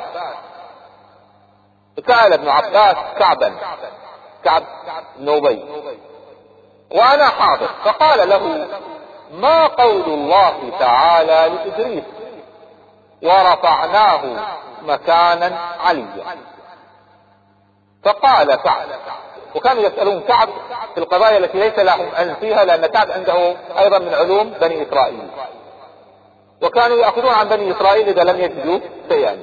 سأل ابن عباس كعبا كعب بن أبي وأنا حاضر، فقال له: ما قول الله تعالى لإدريس ورفعناه مكانا عليا؟ فقال كعب، وكانوا يسألون كعب في القضايا التي ليس لهم علم فيها، لأن كعب عنده أيضا من علوم بني إسرائيل، وكانوا يأخذون عن بني إسرائيل إذا لم يجدوا شيئا.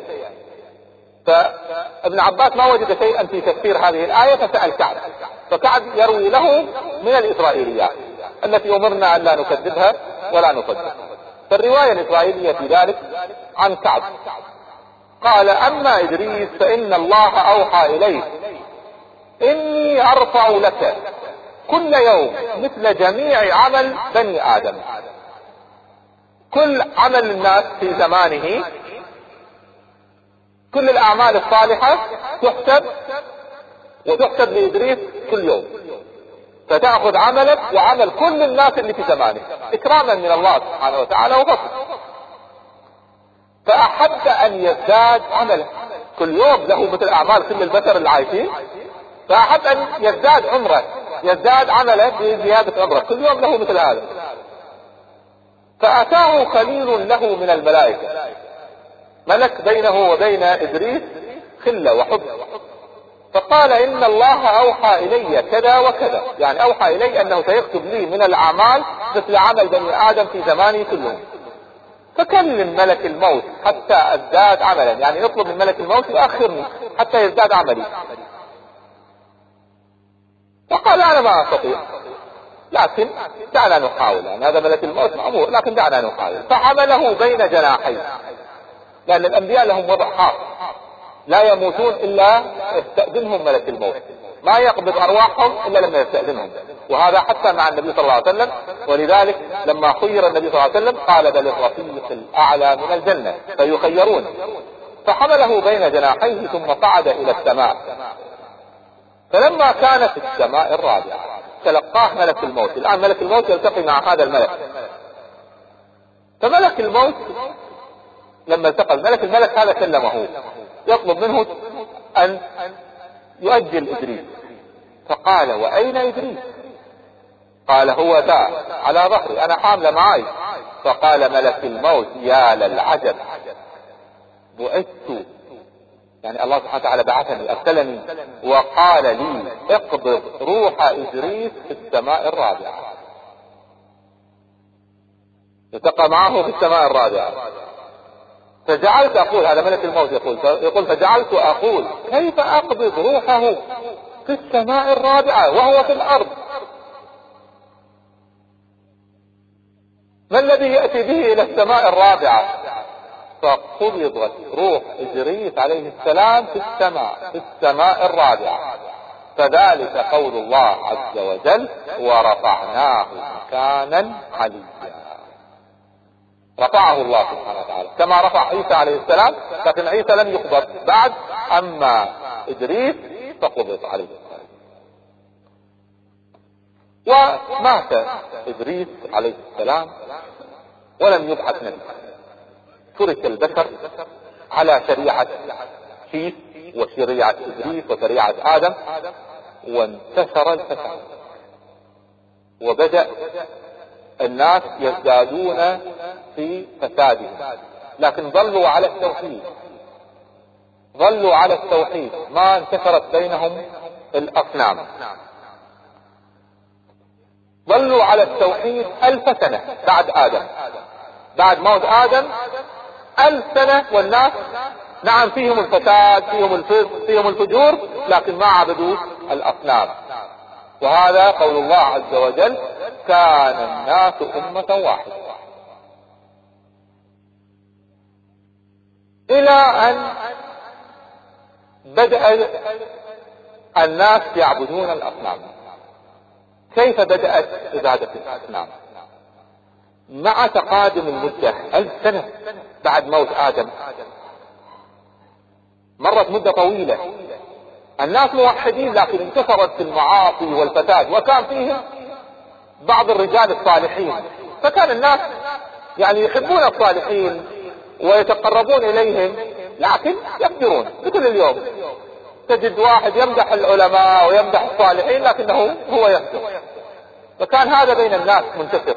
فابن عباس ما وجد شيئا في تفسير هذه الآية فسأل كعب، فكعب يروي له من الإسرائيليات التي أمرنا أن لا نكذبها ولا نصدقها. فالرواية الإسرائيلية في ذلك عن كعب قال: أما إدريس فإن الله أوحى إليه إني أرفع لك كل يوم مثل جميع عمل بني آدم. كل عمل الناس في زمانه، كل الأعمال الصالحة تحسب وتحسب لإدريس كل يوم، فتأخذ عملك وعمل كل الناس اللي في زمانه إكراما من الله سبحانه وتعالى وفضل. فأحب أن يزداد عمله، كل يوم له مثل أعمال كل البشر العايشين، فأحب أن يزداد عمره، يزداد عمله بزيادة عمره، كل يوم له مثل هذا. فأتاه خليل له من الملائكة، ملك بينه وبين إدريس خلة وحب، فقال: إن الله أوحى إلي كذا وكذا، يعني أوحى إلي أنه سيكتب لي من الأعمال مثل عمل بني آدم في زماني كلهم. فكلم ملك الموت حتى أزداد عملا، يعني يطلب من ملك الموت يؤخرني حتى يزداد عملي. فقال: أنا ما أستطيع، لكن دعنا نحاول، يعني هذا ملك الموت مأمور، لكن دعنا نحاول. فحمله بين جناحيه، لأن الأنبياء لهم وضع خاص، لا يموتون إلا يستأذنهم ملك الموت، ما يقبض أرواحهم إلا لما يستأذنهم، وهذا حتى مع النبي صلى الله عليه وسلم. ولذلك لما خير النبي صلى الله عليه وسلم قال: بل الرفيق الأعلى من الجنة، فيخيرون. فحمله بين جناحيه ثم صعد إلى السماء، فلما كان في السماء الرابعة تلقاه ملك الموت. الآن ملك الموت يلتقي مع هذا الملك، فملك الموت لما التقى الملك الملك هذا كلمه يطلب منه أن يؤجل إدريس، فقال: وأين إدريس؟ قال: هو ذا على ظهري، أنا حامله معي. فقال ملك الموت: يا للعجب، بعثت، يعني الله سبحانه وتعالى بعثني أرسلني وقال لي اقبض روح إدريس في السماء الرابعة. التقى معه في السماء الرابعة، فجعلت أقول، هذا ملك الموت يقول يقول فجعلت أقول: كيف أقبض روحه في السماء الرابعة وهو في الأرض؟ ما الذي يأتي به إلى السماء الرابعة؟ فقبضت روح إدريس عليه السلام في السماء في السماء الرابعة. فذلك قول الله عز وجل: ورفعناه مكانا عليا. رفعه الله سبحانه وتعالى كما رفع عيسى عليه السلام، لكن عيسى لم يقبض بعد، أما إدريس فقبض عليه السلام. ومات إدريس عليه السلام ولم يبعث نبي، ترك البشر على شريعة شيث وشريعة إبليس وشريعة آدم، وانتشر الفساد، وبدأ الناس يزدادون في فسادهم، لكن ظلوا على التوحيد، ظلوا على التوحيد، ما انتشرت بينهم الأصنام، ظلوا على التوحيد ألف سنة بعد آدم، بعد موت آدم ألف سنة، والناس نعم فيهم الفساد، فيهم الفسق، فيهم الفجور، لكن ما عبدوا الأصنام. وهذا قول الله عز وجل: كان الناس أمة واحدة، إلى أن بدأ الناس يعبدون الأصنام. كيف بدأت عبادة الأصنام؟ مع تقادم المدة ألف سنة بعد موت آدم، مرت مدة طويلة، الناس موحدين، لكن انتشرت المعاصي والفساد، وكان فيهم بعض الرجال الصالحين، فكان الناس يعني يحبون الصالحين ويتقربون إليهم، لكن يفجرون مثل اليوم، تجد واحد يمدح العلماء ويمدح الصالحين لكنه هو يفجر. فكان هذا بين الناس منتشر.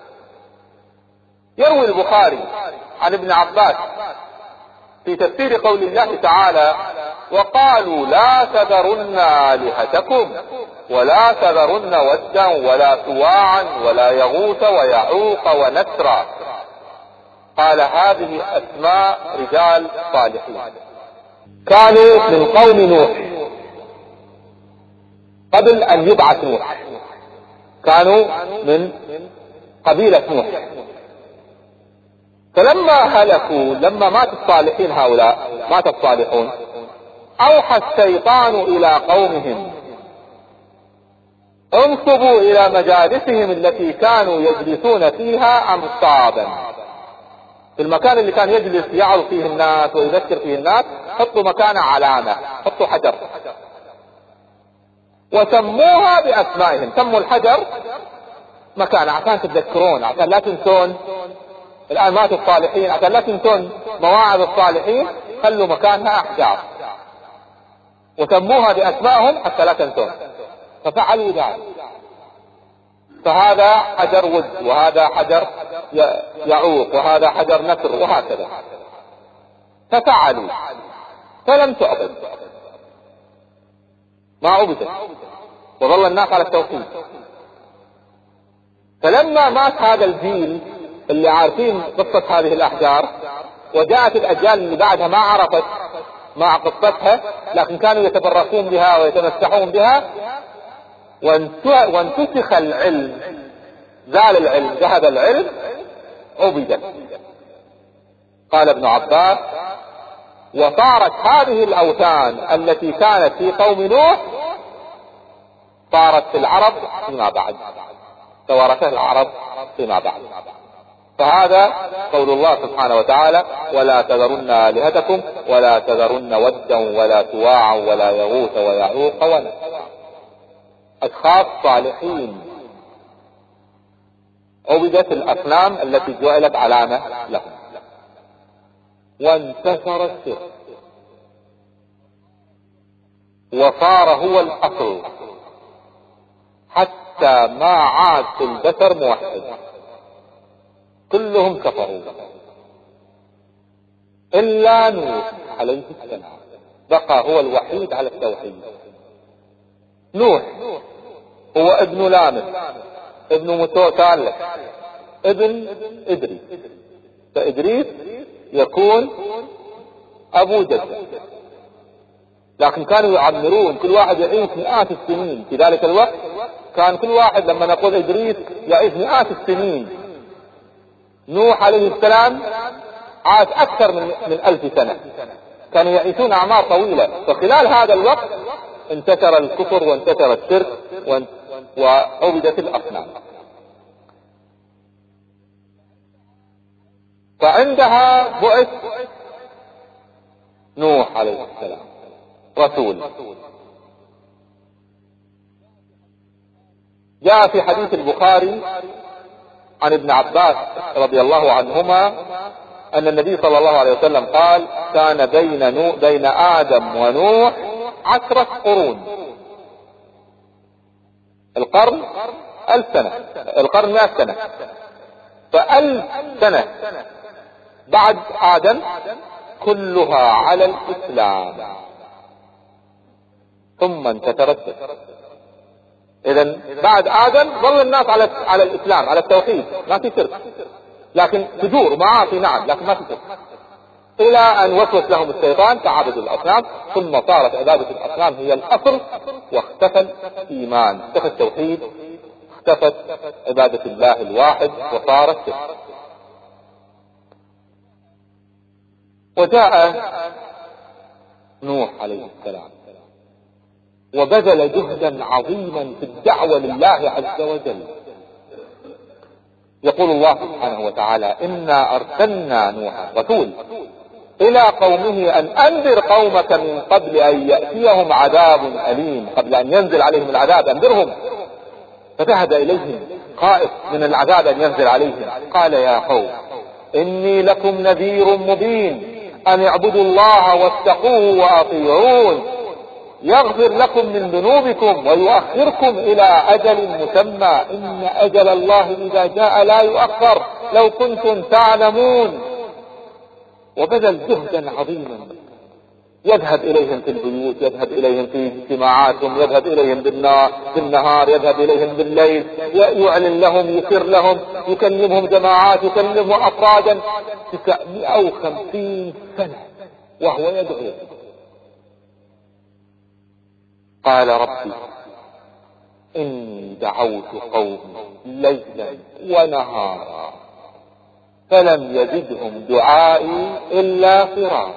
يروي البخاري عن ابن عباس في تفسير قول الله تعالى: وقالوا لا تذرن آلهتكم ولا تذرن ودا ولا سواعا ولا يغوث ويعوق ونسرا. قال: هذه أسماء رجال صالحين كانوا من قوم نوح قبل أن يبعث نوح، كانوا من قبيلة نوح. فلما هلكوا، لما مات الصالحين هؤلاء، مات الصالحون، أوحى الشيطان إلى قومهم: انصبوا إلى مجالسهم التي كانوا يجلسون فيها أنصابا. في المكان اللي كان يجلس يعرض فيه الناس ويذكر فيه الناس، حطوا مكانه علامة، حطوا حجر، وسموها بأسمائهم، سموا الحجر مكانه عشان تتذكرون، عشان لا تنسون. الآن مات الصالحين، عشان لا تنسون مواعظ الصالحين، خلوا مكانها أحجار وسموها بأسمائهم حتى لا تنسون. ففعلوا ذلك. فهذا حجر ود، وهذا حجر يعوق، وهذا حجر نسر، وهكذا. ففعلوا، فلم تعبد، ما عبدت، وظل الناس على التوحيد. فلما مات هذا الجيل اللي عارفين قصة هذه الأحجار، وجاءت الأجيال اللي بعدها ما عرفت مع قصتها، لكن كانوا يتبركون بها ويتمسحون بها، وانتسخ العلم، زال العلم، ذهب العلم، عبدت. قال ابن عباس: وصارت هذه الأوثان التي كانت في قوم نوح صارت في العرب فيما بعد، توارثها العرب فيما بعد. فهذا قول الله سبحانه وتعالى: ولا تذرن آلهتكم ولا تذرن ودا ولا سواعا ولا يغوث ويعوق ونسرا. أشخاص صالحين عبدت الأصنام التي جعلت علامة لهم، وانتشر الشرك وصار هو الأصل، حتى ما عاد في البشر موحد، كلهم كفروا إلا نوح عليه السلام، بقى هو الوحيد على التوحيد. نوح هو ابن لامس، ابن متوكالة، ابن إدريس، فإدريس يكون أبو جدة. لكن كانوا يعمرون، كل واحد يعيش مئات السنين. في ذلك الوقت كان كل واحد، لما نقول إدريس، يعيش مئات السنين. نوح عليه السلام عاش أكثر من, من ألف سنة، كانوا يعيشون أعمار طويلة. فخلال هذا الوقت انتشر الكفر وانتشر الشرك وعبدت الأصنام. فعندها بعث نوح عليه السلام رسول. جاء في حديث البخاري عن ابن عباس رضي الله عنهما أن النبي صلى الله عليه وسلم قال: كان بين, نو بين آدم ونوح عشرة قرون. القرن ألف سنة، القرن مئة سنة، فألف سنة بعد آدم كلها على الإسلام، ثم انتشرت. إذن بعد آدم ظل الناس على على الإسلام، على التوحيد، ما في شرك، لكن فجور ومعاصي نعم، لكن ما في شرك، إلى أن وسوس لهم الشيطان فعبدوا الأصنام، ثم صارت عبادة الأصنام هي الأصل، واختفى الإيمان، اختفى التوحيد، اختفت عبادة الله الواحد، وصارت شرك. وجاء نوح عليه السلام وبذل جهدا عظيما في الدعوة لله عز وجل. يقول الله سبحانه وتعالى: إنا أرسلنا نوحا رسول إلى قومه أن أنذر قومك من قبل أن يأتيهم عذاب أليم. قبل أن ينزل عليهم العذاب أنذرهم. فذهب إليهم خائف من العذاب أن ينزل عليهم، قال: يا قوم إني لكم نذير مبين، أن اعبدوا الله واتقوه وأطيعون، يغفر لكم من ذنوبكم ويؤخركم إلى أجل مسمى، إن أجل الله إذا جاء لا يؤخر، لو كنتم تعلمون. وبذل جهدا عظيما، يذهب إليهم في البيوت، يذهب إليهم في اجتماعاتهم، يذهب إليهم بالنهار، يذهب إليهم بالليل، يعلن لهم، يسر لهم، يكلمهم جماعات، يكلمهم أفرادا. تسعمائة وخمسين سنة وهو يدعو. قال: ربي إني دعوت قومي ليلا ونهارا فلم يزدهم دعائي إلا فرارا،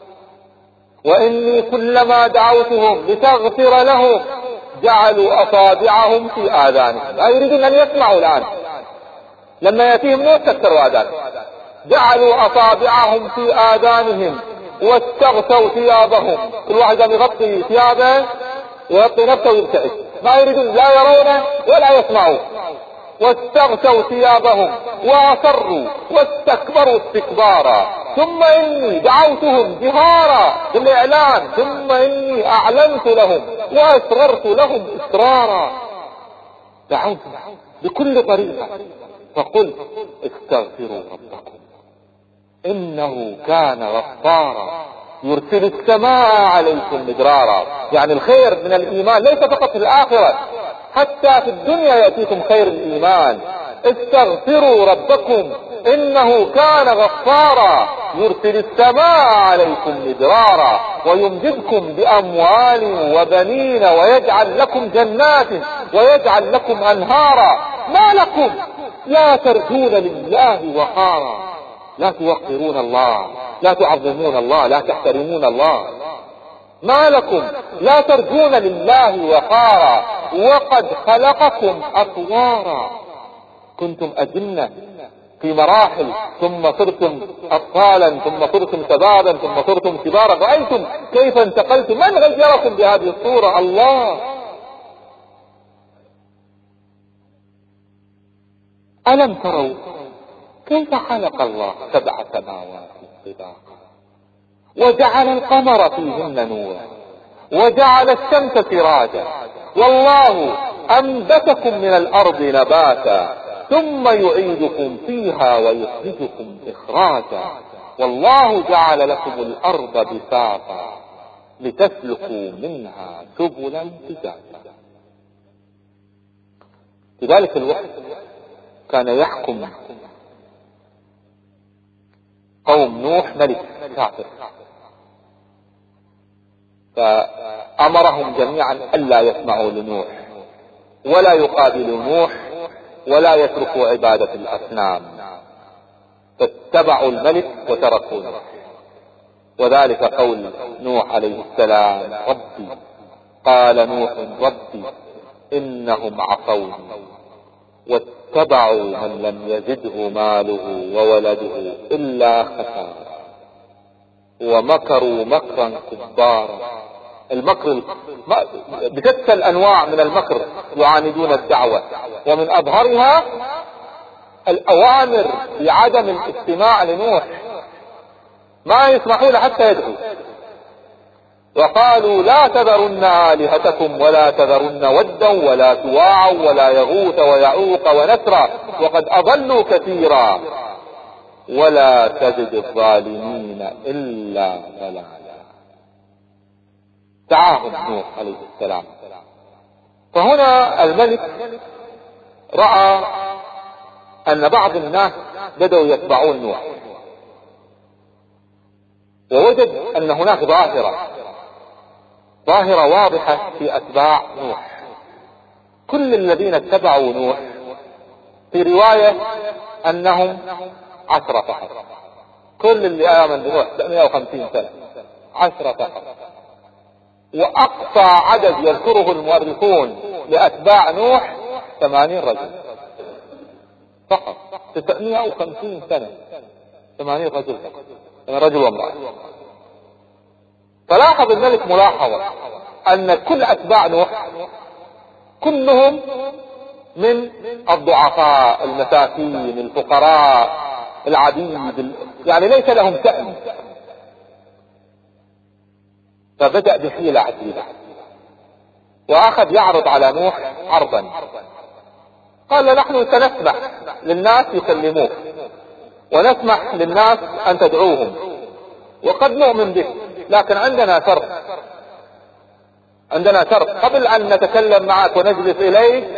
وإني كلما دعوتهم لتغفر لهم جعلوا أصابعهم في آذانهم. لا يريدون أن يسمعوا الآن، لما يأتيهم نوح كسروا آذانهم، جعلوا أصابعهم في آذانهم واستغشوا ثيابهم. كل واحد قام يغطي ثيابه ويغطي نفسه ويبتعد، ما يريدون لا يرونه ولا يسمعوا. واستغشوا ثيابهم وأصروا واستكبروا استكبارا، ثم إني دعوتهم جهارا بالإعلان، ثم إني أعلنت لهم وأسررت لهم إسرارا. دعوتهم بكل طريقة، فقلت: استغفروا ربكم إنه كان غفارا يرسل السماء عليكم مدرارا. يعني الخير من الإيمان ليس فقط في الآخرة، حتى في الدنيا يأتيكم خير الإيمان. استغفروا ربكم إنه كان غفارا يرسل السماء عليكم مدرارا ويمددكم بأموال وبنين ويجعل لكم جنات ويجعل لكم أنهارا. ما لكم لا ترجون لله وقارا، لا توقرون الله، لا تعظمون الله، لا تحترمون الله. ما لكم لا ترجون لله وقارا وقد خلقكم أطوارا. كنتم أجنة في مراحل، ثم صرتم أطفالا، ثم صرتم شبابا، ثم صرتم كبارا. رأيتم كيف انتقلتم؟ من غيركم بهذه الصورة؟ الله. ألم تروا كيف خلق الله سبع سماوات طباقا وجعل القمر فيهن نورا وجعل الشمس سراجا والله أنبتكم من الأرض نباتا ثم يعيدكم فيها ويخرجكم إخراجا والله جعل لكم الأرض بساطا لتسلكوا منها سبلا فجاجا. في ذلك الوقت كان يحكم قوم نوح ملك كافر، فأمرهم جميعا ألا يسمعوا لنوح ولا يقابلوا نوح ولا يتركوا عبادة الأصنام، فاتبعوا الملك وتركوا نوح. وذلك قول نوح عليه السلام: ربي قال نوح ربي إنهم عصوني واتبعوا من لم يزده ماله وولده إلا خسارا ومكروا مكرا كبارا. المكر بشتى الأنواع من المكر يعاندون الدعوة، ومن أظهرها الأوامر بعدم الاستماع لنوح، ما يسمحون حتى يدعو. وقالوا لا تذرن آلهتكم ولا تذرن ودا ولا سواعا ولا يغوث ويعوق ونسرا وقد أضلوا كثيرا ولا تزد الظالمين إلا ضلالا. دعاهم نوح عليه السلام. فهنا الملك رأى أن بعض الناس بدأوا يتبعون نوح، ووجد أن هناك ظاهرة ظاهرة واضحة في أتباع نوح. كل الذين اتبعوا نوح في رواية أنهم عشرة فقط، كل اللي آمن بنوح مئة وخمسين سنة، عشرة فقط. وأقصى عدد يذكره المؤرخون لأتباع نوح ثمانين رجل فقط، تسعمائة وخمسين سنة، ثمانين رجل فقط، رجل وامرأة. فلاحظ الملك ملاحظة أن كل أتباع نوح كلهم من الضعفاء المساكين الفقراء العبيد، يعني ليس لهم شأن. فبدأ بحيلة عجيبة وأخذ يعرض على نوح عرضا. قال نحن سنسمح للناس يكلموك ونسمح للناس أن تدعوهم وقد نؤمن به، لكن عندنا شرط، عندنا شرط قبل أن نتكلم معك ونجلس إليك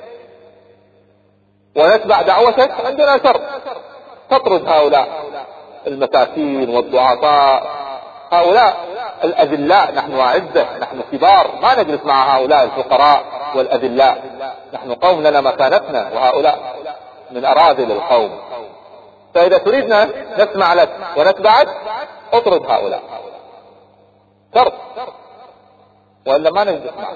ونتبع دعوتك، عندنا شرط تطرد هؤلاء المساكين والضعفاء، هؤلاء الأذلاء، نحن أعزة، نحن كبار، ما نجلس مع هؤلاء الفقراء والأذلاء، نحن قوم لنا مكانتنا وهؤلاء من أراذل القوم. فإذا تريدنا نسمع لك ونتبعك اطرد هؤلاء، شرط، وإلا ما نجلس معك.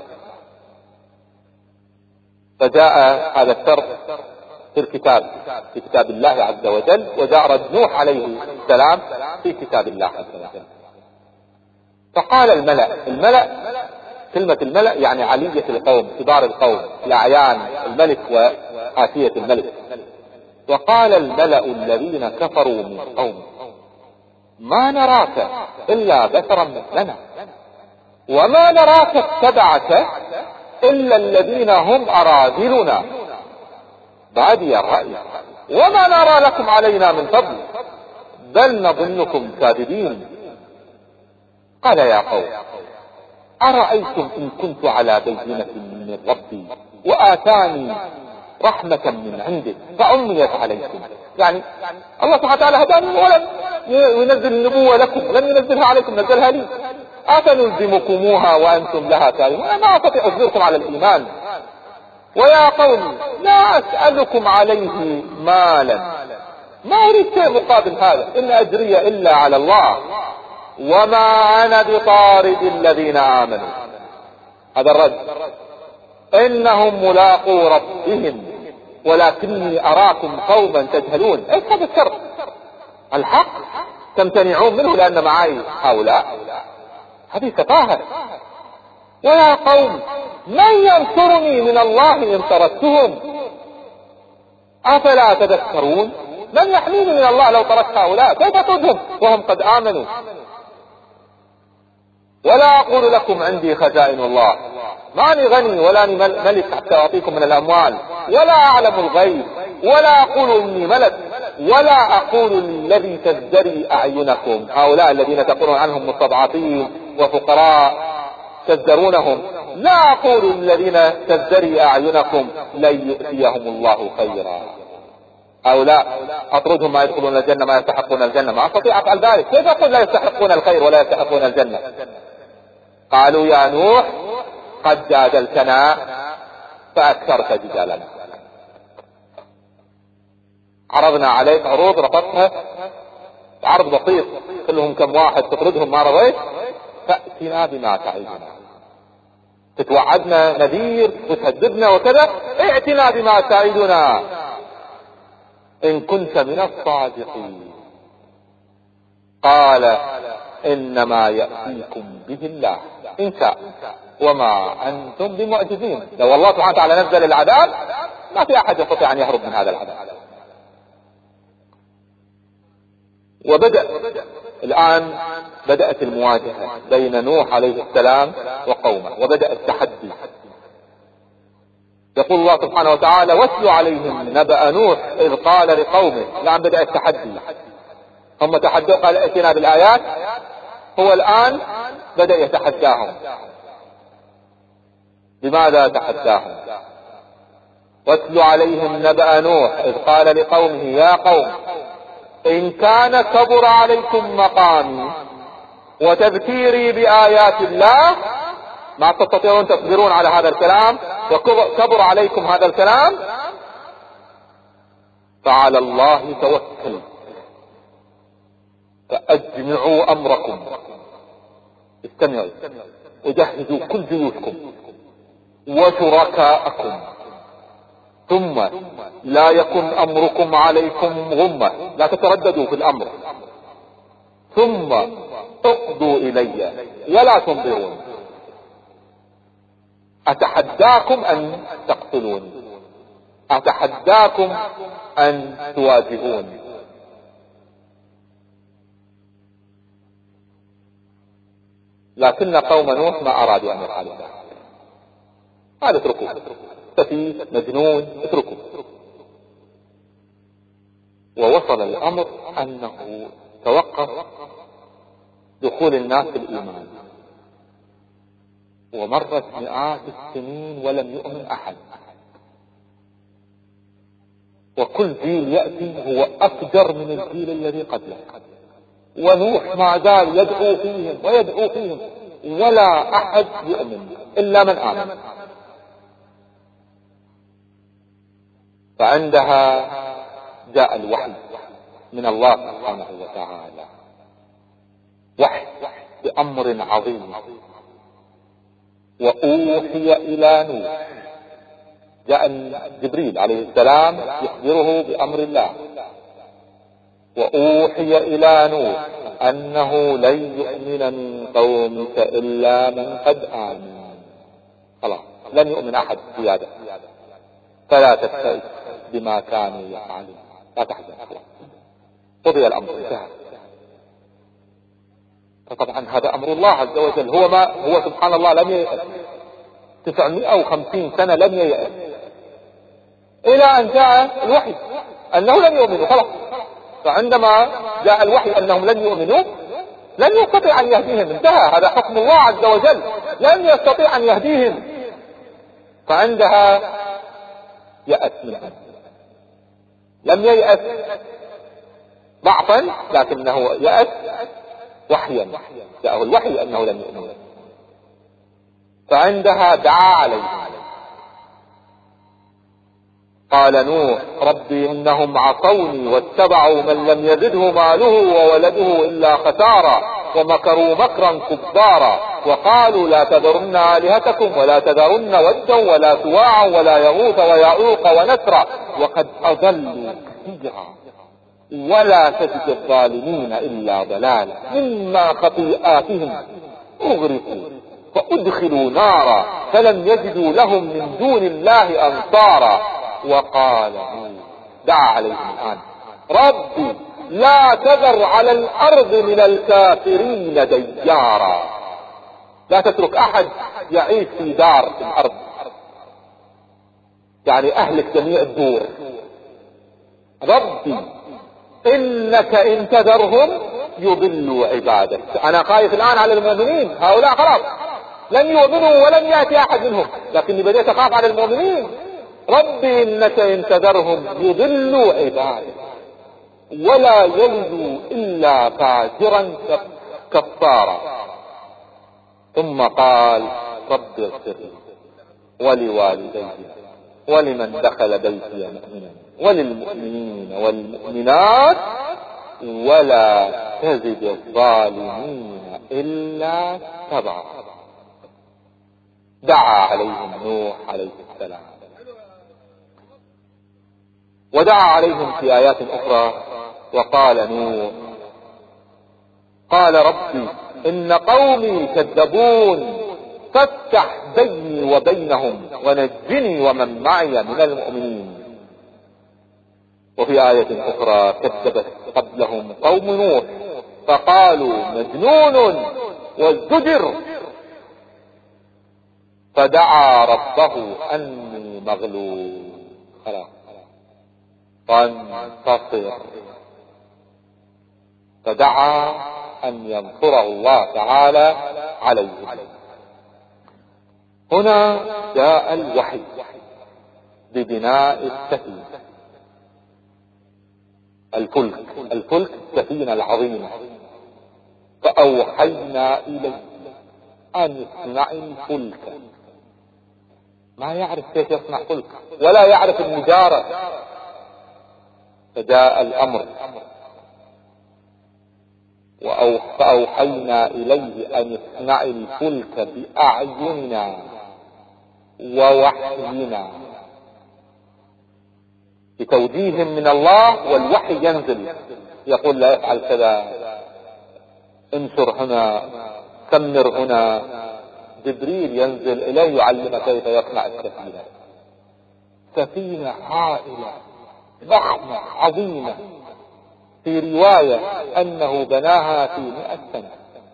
فجاء هذا الشرط في الكتاب، في كتاب الله عز وجل، وجاء رد نوح عليه السلام في كتاب الله عز وجل. فقال الملأ، الملأ كلمة الملأ يعني علية القوم، كبار القوم، الأعيان، الملك وآتية الملك. وقال الملأ الذين كفروا من قوم ما نراك إلا بشرا مثلنا وما نراك اتبعك إلا الذين هم أراذلنا بادي الرأي وما نرى لكم علينا من فضل بل نظنكم كاذبين. قال يا قوم أرأيتم إن كنت على بينة من ربي وآتاني رحمة من عنده فعميت عليكم، يعني الله سبحانه وتعالى هداني ولم ينزل النبوة لكم، لم ينزلها عليكم، نزلها لي، أفنلزمكموها وأنتم لها كارهون؟ أنا ما أستطيع أجبركم على الإيمان. ويا قوم لا أسألكم عليه مالا، ما أريد شيء مقابل هذا، إن أجري إلا على الله وما أنا بطارد الذين آمنوا. هذا الرد، إنهم ملاقو ربهم ولكني أراكم قوما تجهلون. إيش هذا الشر؟ الحق تمتنعون منه لأن معي هؤلاء؟ هذه سفاهة. ويا قوم من ينصرني من الله إن طردتهم أفلا تذكرون؟ من يحميني من الله لو تركت هؤلاء؟ كيف تطردهم وهم قد آمنوا؟ ولا أقول لكم عندي خزائن الله، ماني غني ولا ملك حتى أعطيكم من الأموال، ولا أعلم الغيب، ولا أقول إني ملك، ولا أقول الذي تزدري أعينكم، هؤلاء الذين تقولون عنهم مستضعفين وفقراء تزدرونهم، لا أقول الذين تزدري أعينكم لن يؤتيهم الله خيرا. هؤلاء أطردهم ما يدخلون الجنة ما يستحقون الجنة، ما أستطيع أفعل ذلك. كيف أقول لا يستحقون الخير ولا يستحقون الجنة؟ قالوا يا نوح قد جادلتنا فأكثرت جدالنا، عرضنا عليك عروض رفضتها، عرض بسيط كلهم كم واحد تطردهم ما رضيت، فأتنا بما تعيدنا، تتوعدنا نذير وتهددنا وكذا، ائتنا بما تعيدنا إن كنت من الصادقين. قال إنما يأتيكم به الله إن شاء وما أنتم بمعجزين. لو الله سبحانه وتعالى نزل العذاب ما في أحد يستطيع أن يهرب من هذا العذاب، وبدأ الآن بدأت المواجهة بين نوح عليه السلام وقومه، وبدأ التحدي. يقول الله سبحانه وتعالى: واتل عليهم نبأ نوح إذ قال لقومه. الآن بدأ التحدي، هم تحدوا قال ائتنا بالآيات، هو الآن بدأ يتحداهم. لماذا تحداهم؟ واتل عليهم نبأ نوح إذ قال لقومه يا قوم إن كان كبر عليكم مقامي وتذكيري بآيات الله، ما تستطيعون تصبرون على هذا الكلام وكبر عليكم هذا الكلام، فعلى الله توكل فأجمعوا أمركم، استمعوا وجهزوا كل جيوشكم وشركاءكم، ثم لا يكن أمركم عليكم غمة، لا تترددوا في الأمر، ثم اقضوا إلي ولا تنظرون، أتحداكم أن تقتلوني، أتحداكم أن تواجهوني. لكن قوم نوح ما أرادوا أن يفعلوا ذلك، قال اتركوا، سفيه مجنون اتركوا. ووصل الأمر أنه توقف دخول الناس في الإيمان، ومرت مئات السنين ولم يؤمن أحد، وكل جيل يأتي هو أفجر من الجيل الذي قبله، ونوح ما زال يدعو فيهم ويدعو فيهم ولا أحد يؤمن إلا من آمن. فعندها جاء الوحي من الله سبحانه وتعالى، وحي بأمر عظيم، وأوحي إلى نوح، جاء جبريل عليه السلام يخبره بأمر الله، وأوحي إلى نوح أنه لن يؤمن من قومك إلا من قد آمن، خلاص لن يؤمن أحد زيادة، فلا تستئس بما كانوا يفعلون، لا تحزن، قضي الأمر انتهى. فطبعا هذا أمر الله عز وجل، هو ما هو سبحان الله لم ييأس، تسعمائة وخمسين سنة لم ييأس، إلى أن جاء الوحي أنه لن يؤمنوا، خلاص. فعندما جاء الوحي أنهم لن يؤمنوا لن يستطيع أن يهديهم، انتهى، هذا حكم الله عز وجل، لن يستطيع أن يهديهم. فعندها يأس منهم، لم ييأس ضعفا لكنه يأس وحيا، جاءه الوحي أنه لن يؤمن. فعندها دعا عليهم، قال نوح ربي إنهم عصوني واتبعوا من لم يزده ماله وولده إلا خسارا ومكروا مكرا كبارا وقالوا لا تذرن آلهتكم ولا تذرن ودا ولا سواعا ولا يغوث ويعوق ونسرا وقد أضلوا كثيرا ولا تجد الظالمين إلا ضلالا مما خطيئاتهم أغرقوا فأدخلوا نارا فلم يجدوا لهم من دون الله أنصارا. وقال دعا عليهم الآن ربي لا تذر على الأرض من الكافرين ديارا، لا تترك أحد يعيش في دار في الأرض، يعني أهلك جميع الدور. ربي إنك إن تذرهم يضلوا عبادك. أنا خايف الآن على المؤمنين، هؤلاء خلاص لن يؤمنوا ولن يأتي أحد منهم، لكني بديت أخاف على المؤمنين. ربي إنك إن تذرهم يضلوا عبادك ولا يلدوا إلا فاجرا كفارا. ثم قال رب اغفر لي ولوالدي ولمن دخل بيتي مؤمنا وللمؤمنين والمؤمنات ولا تزد الظالمين إلا تبعا. دعا عليهم نوح عليه السلام، ودعا عليهم في آيات أخرى وقال نوح قال ربي إن قومي كذبون فافتح بيني وبينهم ونجني ومن معي من المؤمنين. وفي آية أخرى كذبت قبلهم قوم نوح فقالوا مجنون وازدجر فدعا ربه أني مغلوب خلاص فانتصر، فدعا أن ينصره الله تعالى عليه. هنا جاء الوحي ببناء السفينة الفلك الفلك السفينة العظيمة. فأوحينا إليه أن يصنع الفلك. ما يعرف كيف يصنع فلك ولا يعرف النجارة، فجاء الأمر فأوحينا إليه أن يصنع الفلك بأعيننا ووحينا، بتوجيه من الله، والوحي ينزل يقول لا يفعل كذا، انشر هنا، كمر هنا. جبريل ينزل إليه يعلم كيف يصنع السفينة. سفينة هائلة ضخمة عظيمة، في رواية أنه بناها في مئة سنة،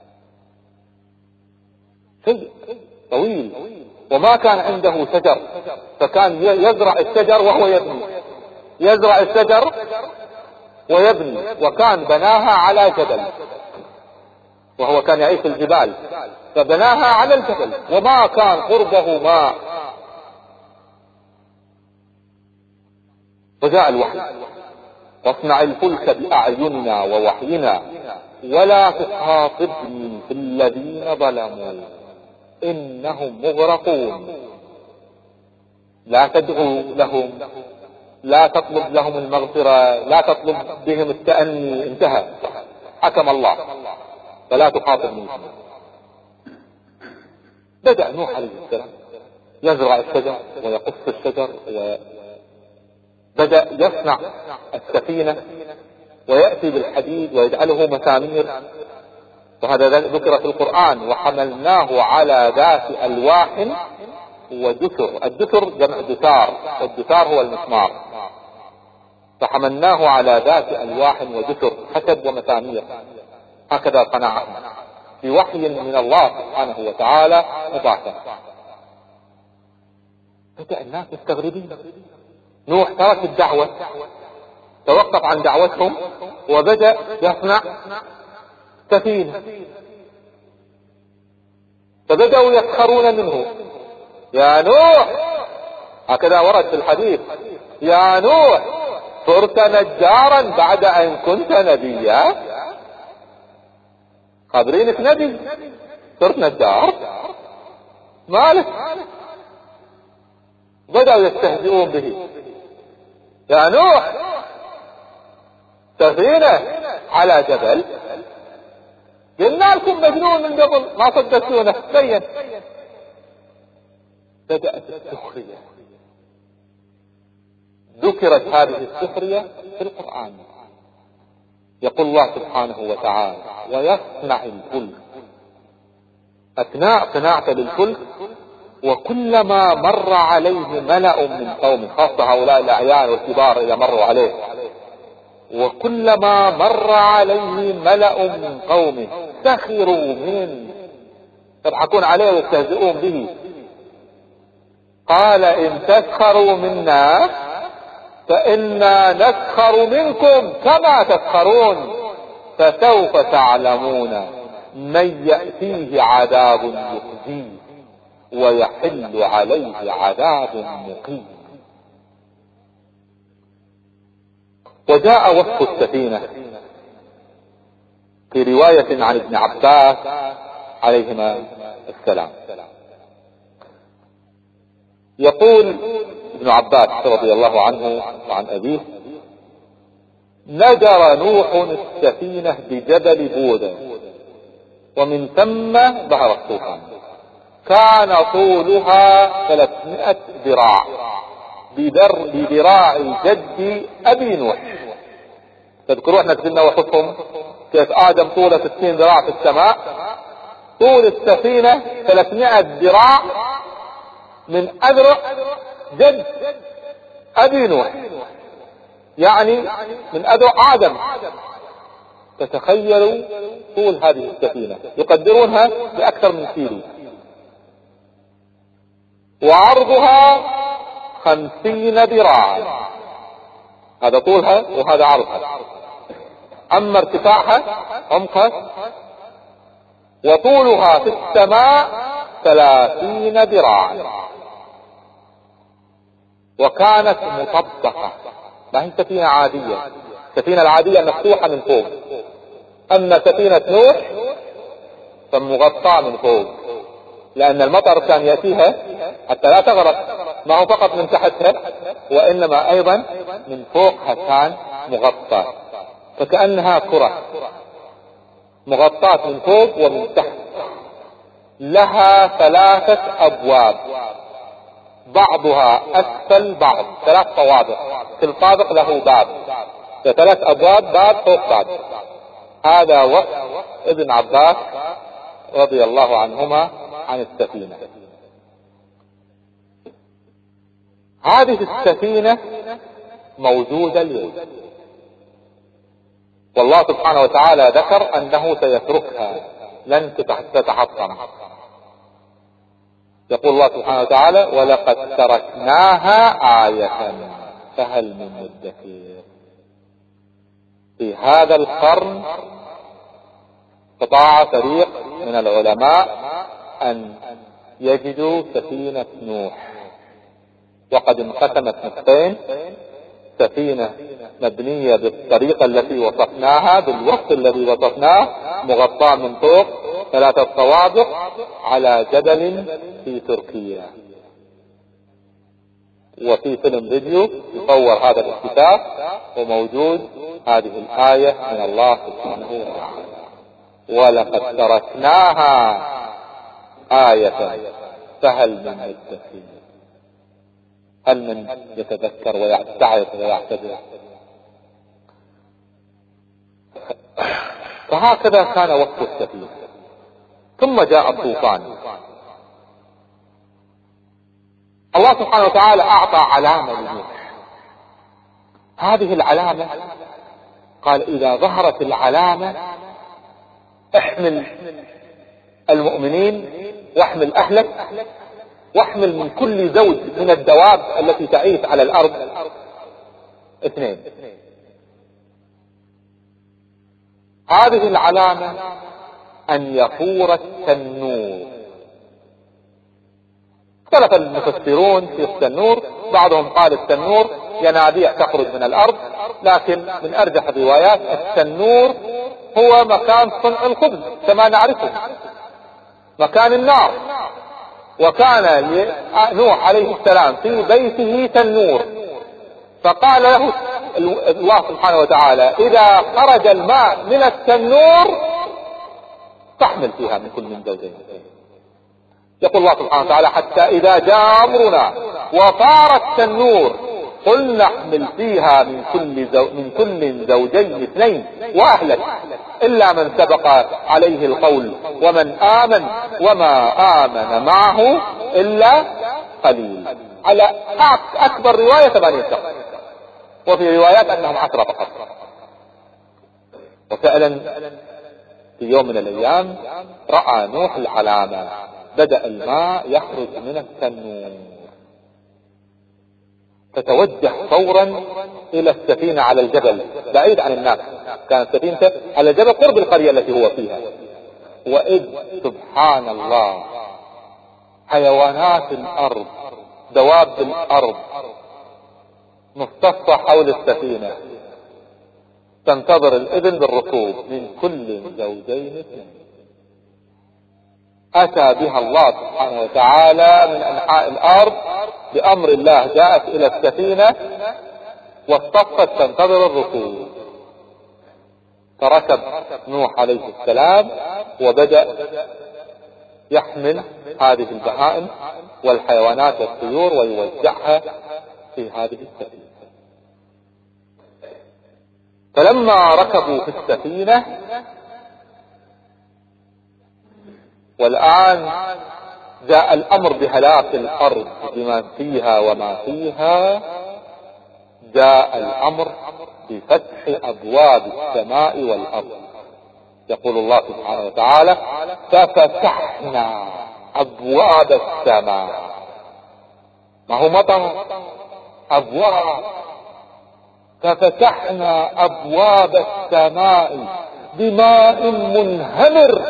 شيء طويل. وما كان عنده شجر، فكان يزرع الشجر وهو يبني، يزرع الشجر ويبني. وكان بناها على جبل، وهو كان يعيش في الجبال، فبناها على الجبل وما كان قربه ماء. وجاء الوحي واصنع الفلك بأعيننا ووحينا ولا تخاطبني في الذين ظلموا إنهم مغرقون. لا تدعو لهم، لا تطلب لهم المغفرة، لا تطلب بهم التأني، انتهى، حكم الله، فلا تخاطبني. بدأ نوح عليه السلام يزرع الشجر ويقص الشجر، وبدأ يصنع السفينة ويأتي بالحديد ويجعله مسامير، وهذا ذكر في القرآن. وحملناه على ذات ألواح ودسر. الدسر جمع دثار، والدثار هو المسمار. فحملناه على ذات ألواح ودسر، خشب ومسامير، هكذا صنعه بوحي من الله سبحانه وتعالى مباشر. بدأ الناس مستغربين. نوح ترك الدعوة، توقف عن دعوتهم وبدأ يصنع سفينة، فبدأوا يسخرون منه. يا نوح، هكذا ورد في الحديث، يا نوح صرت نجارا بعد أن كنت نبيا. خبرينك نبي صرت نجار، مالك؟ بدأوا يستهزئون به. يا نوح سفينة على جبل، قلنا لكم مجنون من قبل ما صدقتونا، بين. بدأت السخرية، ذكرت هذه السخرية في القرآن. يقول الله سبحانه وتعالى ويصنع الفلك. أثناء صناعته للفلك وكلما مر عليه ملأ من قوم، خاصة هؤلاء الأعيان والكبار إذا مروا عليه، وكلما مر عليه ملأ من قومه سخروا منه، يضحكون عليه ويستهزئون به. قال إن تسخروا منا فإنا نسخر منكم كما تسخرون، فسوف تعلمون من يأتيه عذاب يخزيه ويحل عليه عذاب مقيم. وجاء وصف السفينة في رواية عن ابن عباس عليهما السلام. يقول ابن عباس رضي الله عنه وعن أبيه: نجر نوح السفينة بجبل بوذا ومن ثم ظهر الطوفان. كان طولها ثلاثمائة ذراع بذراع جد أبي نوح. تذكروا احنا كنا وصفهم كيف آدم طوله ستين ذراع في السماء، طول السفينة ثلاثمائة ذراع من أذرع جد أبي نوح، يعني من أذرع آدم تتخيلوا طول هذه السفينة، يقدرونها بأكثر من كيلو، وعرضها خمسين ذراعا، هذا طولها وهذا عرضها. أما ارتفاعها عمقها وطولها في السماء ثلاثين ذراعا، وكانت مطبقة، ما هي سفينة عادية. السفينة العادية مفتوحة من فوق، أما سفينة نوح فمغطاة من فوق، لأن المطر كان يأتيها حتى لا تغرق، ما هو فقط من تحتها وإنما أيضا من فوقها كان مغطاة، فكأنها كرة مغطاة من فوق ومن تحت. لها ثلاثة أبواب، بعضها أسفل بعض، ثلاث طوابق، كل طابق له باب، ثلاث أبواب، باب فوق باب. هذا وصف ابن عباس رضي الله عنهما عن السفينة. هذه السفينة موجودة اليوم، والله سبحانه وتعالى ذكر أنه سيتركها لن تتحطم. يقول الله سبحانه وتعالى: ولقد تركناها آية فهل من مدكر. في هذا القرن استطاع فريق من العلماء أن يجدوا سفينة نوح، وقد انقسمت نصفين: سفينة مبنية بالطريقة التي وصفناها، بالوصف الذي وصفناه، مغطاة من فوق ثلاثة طوابق على جبل في تركيا. وفي فيلم فيديو يصور هذا الاكتشاف، وموجود هذه الآية من الله سبحانه وتعالى: ولقد تركناها آية فهل من مدكر. هل من يتذكر ويعتعظ ويعتبر؟ فهكذا كان وقت السفينة. ثم جاء الطوفان. الله سبحانه وتعالى أعطى علامة لنوح. هذه العلامة قال: إذا ظهرت العلامة احمل المؤمنين واحمل أهلك واحمل من كل زوج من الدواب التي تعيش على الأرض اثنين. هذه العلامة أن يفور التنور. اختلف المفسرون في التنور، بعضهم قال التنور ينابيع تخرج من الأرض، لكن من أرجح الروايات التنور هو مكان صنع الخبز كما نعرفه، مكان النار. وكان نوح عليه السلام في بيته تنور، فقال له الله سبحانه وتعالى: إذا خرج الماء من التنور تحمل فيها من كل من زوجين. يقول الله سبحانه وتعالى: حتى إذا جاء أمرنا وفار التنور قل نحمل فيها من كل زو... من كل زوجين اثنين وأهلك إلا من سبق عليه القول ومن آمن وما آمن معه إلا قليل. على أكبر رواية ثمانية شخص، وفي روايات أنهم عشرة فقط. وفعلا في يوم من الأيام رأى نوح العلامة، بدأ الماء يخرج من التنور، فتوجه فورا إلى السفينة على الجبل بعيد عن الناس. كانت سفينته على الجبل قرب القرية التي هو فيها. وإذ سبحان الله حيوانات الأرض، دواب الأرض مصطفى حول السفينة تنتظر الإذن بالركوب من كل زوجين اثنين. أتى بها الله سبحانه وتعالى من أنحاء الأرض بأمر الله، جاءت إلى السفينة واصطفت تنتظر الركوب. فركب نوح عليه السلام وبدأ يحمل هذه البهائم والحيوانات والطيور ويوزعها في هذه السفينة. فلما ركبوا في السفينة، والآن جاء الأمر بهلاك الأرض بما فيها وما فيها، جاء الأمر بفتح أبواب السماء والأرض يقول الله سبحانه وتعالى ففتحنا أبواب السماء، ما هو مطر، أبواب، ففتحنا أبواب السماء بماء منهمر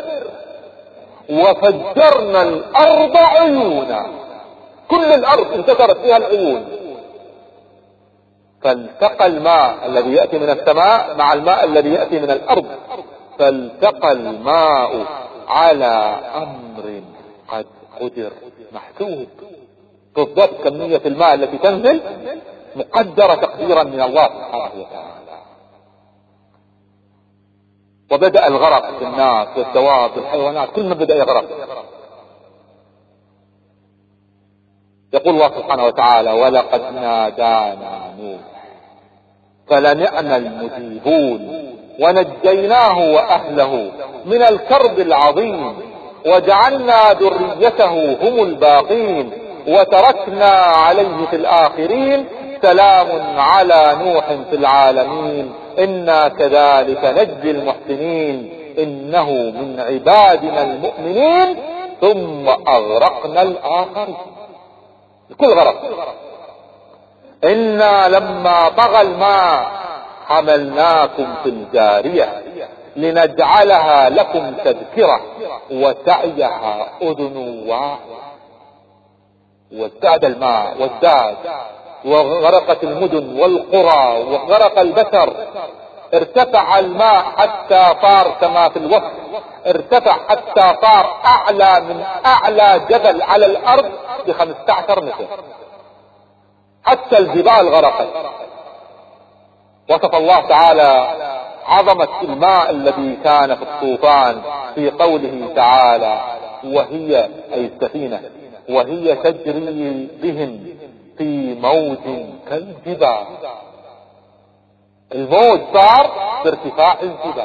وفجرنا الأرض عيونا، كل الأرض انتثرت فيها العيون، فالتقى الماء الذي يأتي من السماء مع الماء الذي يأتي من الأرض، فالتقى الماء على أمر قد قدر، محسوب بالضبط. كمية الماء التي تنزل مقدرة تقديرا من الله سبحانه وتعالى. وبدأ الغرق في الناس والدواب والحيوانات، كل ما بدأ يغرق. يقول الله سبحانه وتعالى ولقد نادانا نوح فلنعم المجيبون ونجيناه وأهله من الكرب العظيم وجعلنا ذريته هم الباقين وتركنا عليه في الآخرين سلام على نوح في العالمين إنا كذلك نجزي المحسنين إنه من عبادنا المؤمنين ثم أغرقنا الآخرين. كل غرق. إنا لما طغى الماء حملناكم في الجارية لنجعلها لكم تذكرة وتعيها أذن واعية. وازداد الماء وازداد، وغرقت المدن والقرى وغرق البشر. ارتفع الماء حتى طار كما في الوصف، ارتفع حتى طار اعلى من اعلى جبل على الارض بخمسة عشر متر، حتى الجبال غرقت. وصف الله تعالى عظمة الماء الذي كان في الطوفان في قوله تعالى وهي اي السفينة وهي تجري بهم في موج كالجبال. الموج صار بارتفاع الجبال.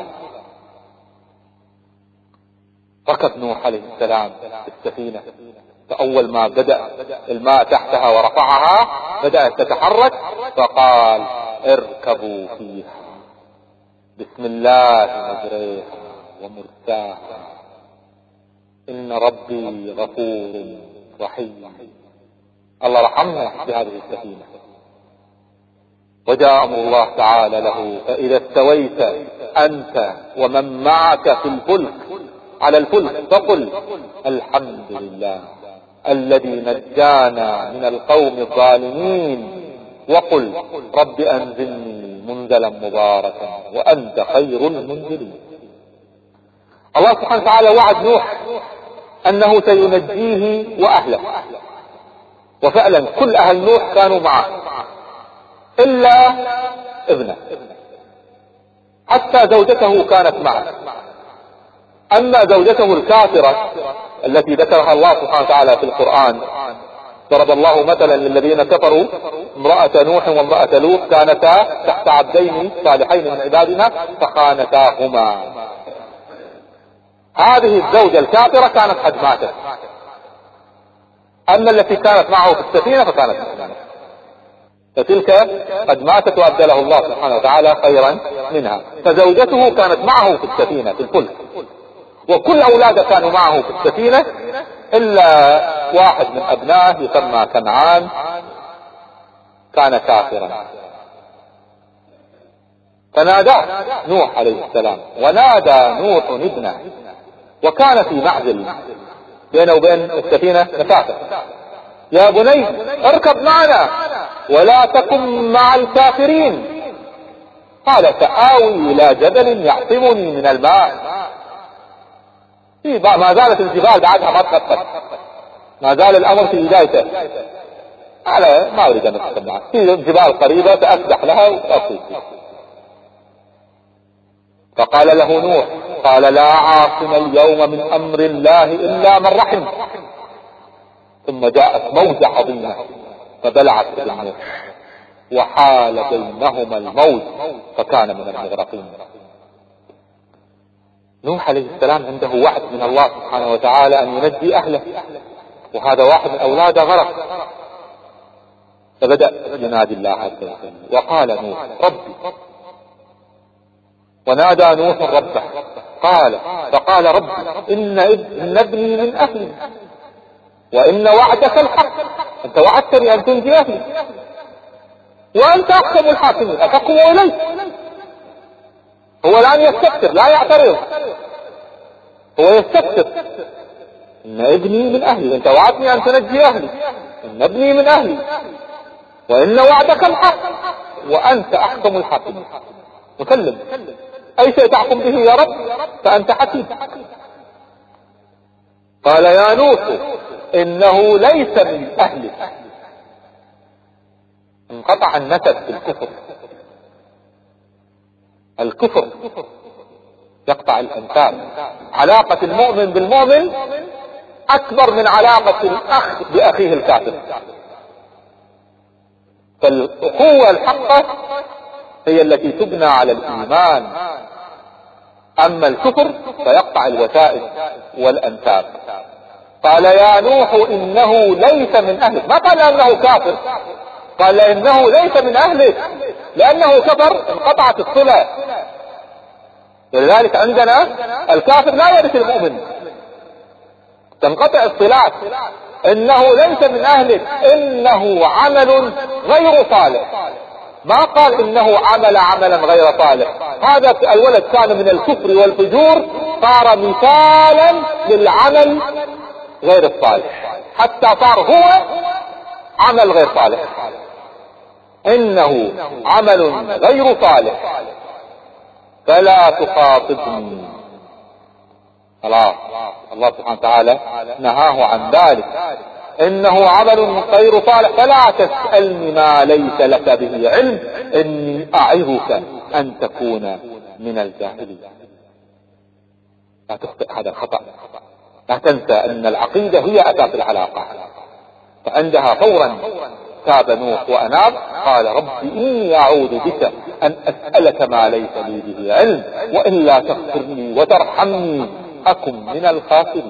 ركب نوح عليه السلام السفينة، فأول ما بدأ الماء تحتها ورفعها بدأت تتحرك، فقال اركبوا فيها بسم الله مجريها ومرساها إن ربي غفور رحيم. الله رحمنا بهذه السفينة. وجاء أمر الله تعالى له فإذا استويت أنت ومن معك في الفلك على الفلك فقل الحمد لله الذي نجانا من القوم الظالمين وقل رب أنزلني منزلا مباركا وأنت خير المنزلين. الله سبحانه وتعالى وعد نوح أنه سينجيه وأهله، وفعلا كل أهل نوح كانوا معه إلا ابنه، حتى زوجته كانت معه. أما زوجته الكافرة التي ذكرها الله سبحانه وتعالى في القرآن، ضرب الله مثلا للذين كفروا امرأة نوح وامرأة لوط كانتا تحت عبدين صالحين من عبادنا فخانتاهما. هذه الزوجة الكافرة كانت قد ماتت، أما التي كانت معه في السفينة فكانت مؤمنة، فتلك قد ماتت وأبدله الله سبحانه وتعالى خيرا منها. فزوجته كانت معه في السفينة في الفلك، وكل أولاده كانوا معه في السفينة إلا واحد من أبنائه يسمى كنعان كان كافرا. فناداه نوح عليه السلام، ونادى نوح ابنه وكان في معزل بينه وبين السفينة مسافة، يا بني اركب معنا ولا تكن مع الكافرين. قال سآوي إلى جبل يعصمني من الماء. ما زالت الجبال بعدها ما تخطت، ما زال الأمر في بدايته. على ما أريد أن أتكلم معه في جبال قريبة سأسبح لها وأصيب. فقال له نوح قال لا عاصم اليوم من أمر الله إلا من رحم. ثم جاءت موجة عظيمة فبلعت النوح وحال بينهما الموج فكان من المغرقين. نوح عليه السلام عنده وعد من الله سبحانه وتعالى أن ينجي أهله، وهذا واحد من أولاده غرق. فبدأ ينادي الله عز وجل وقال نوح ربي، ونادى نوح ربه قال فقال رب إن, إن ابني من أهلي وإن وعدك الحق، أنت وعدتني أن تنجي أهلي وأنت أحكم الحاكمين أتحكم إليه. هو الآن يستكثر لا يعترض، هو يستكثر. إن ابني من أهلي، أنت وعدتني أن تنجي أهلي، إن ابني من أهلي وإن وعدك الحق وأنت أحكم الحاكمين. مسلم، أي شيء تحكم به يا رب فأنت حكيم. قال يا نوح إنه ليس من أهلك. انقطع النسب في الكفر. الكفر يقطع الأنساب. علاقة المؤمن بالمؤمن أكبر من علاقة الأخ بأخيه الكافر. فالأخوة الحقة هي التي تبنى على الإيمان، أما الكفر فيقطع الوسائل والأنساب. قال يا نوح إنه ليس من أهلك، ما قال أنه كافر، قال إنه ليس من أهلك، لأنه كفر انقطعت الصلة. ولذلك عندنا الكافر لا يرث المؤمن، تنقطع الصلات. إنه ليس من أهلك إنه عمل غير صالح، ما قال إنه عمل عملا غير صالح. هذا الولد كان من الكفر والفجور، صار مثالا للعمل غير الصالح، حتى صار هو عمل غير صالح. إنه عمل غير صالح فلا تخاطبني. خلاص الله سبحانه وتعالى نهاه عن ذلك. إنه عمل غير صالح فلا تسألني ما ليس لك به علم إني أعظك أن تكون من الجاهلين. لا تخطئ هذا الخطأ. لا تنسى أن العقيدة هي أساس العلاقة. فعندها فورا تاب نوح وأناب، قال رب إني أعوذ بك أن أسألك ما ليس لي به علم وإلا تغفرني وترحمني أكن من الخاسرين.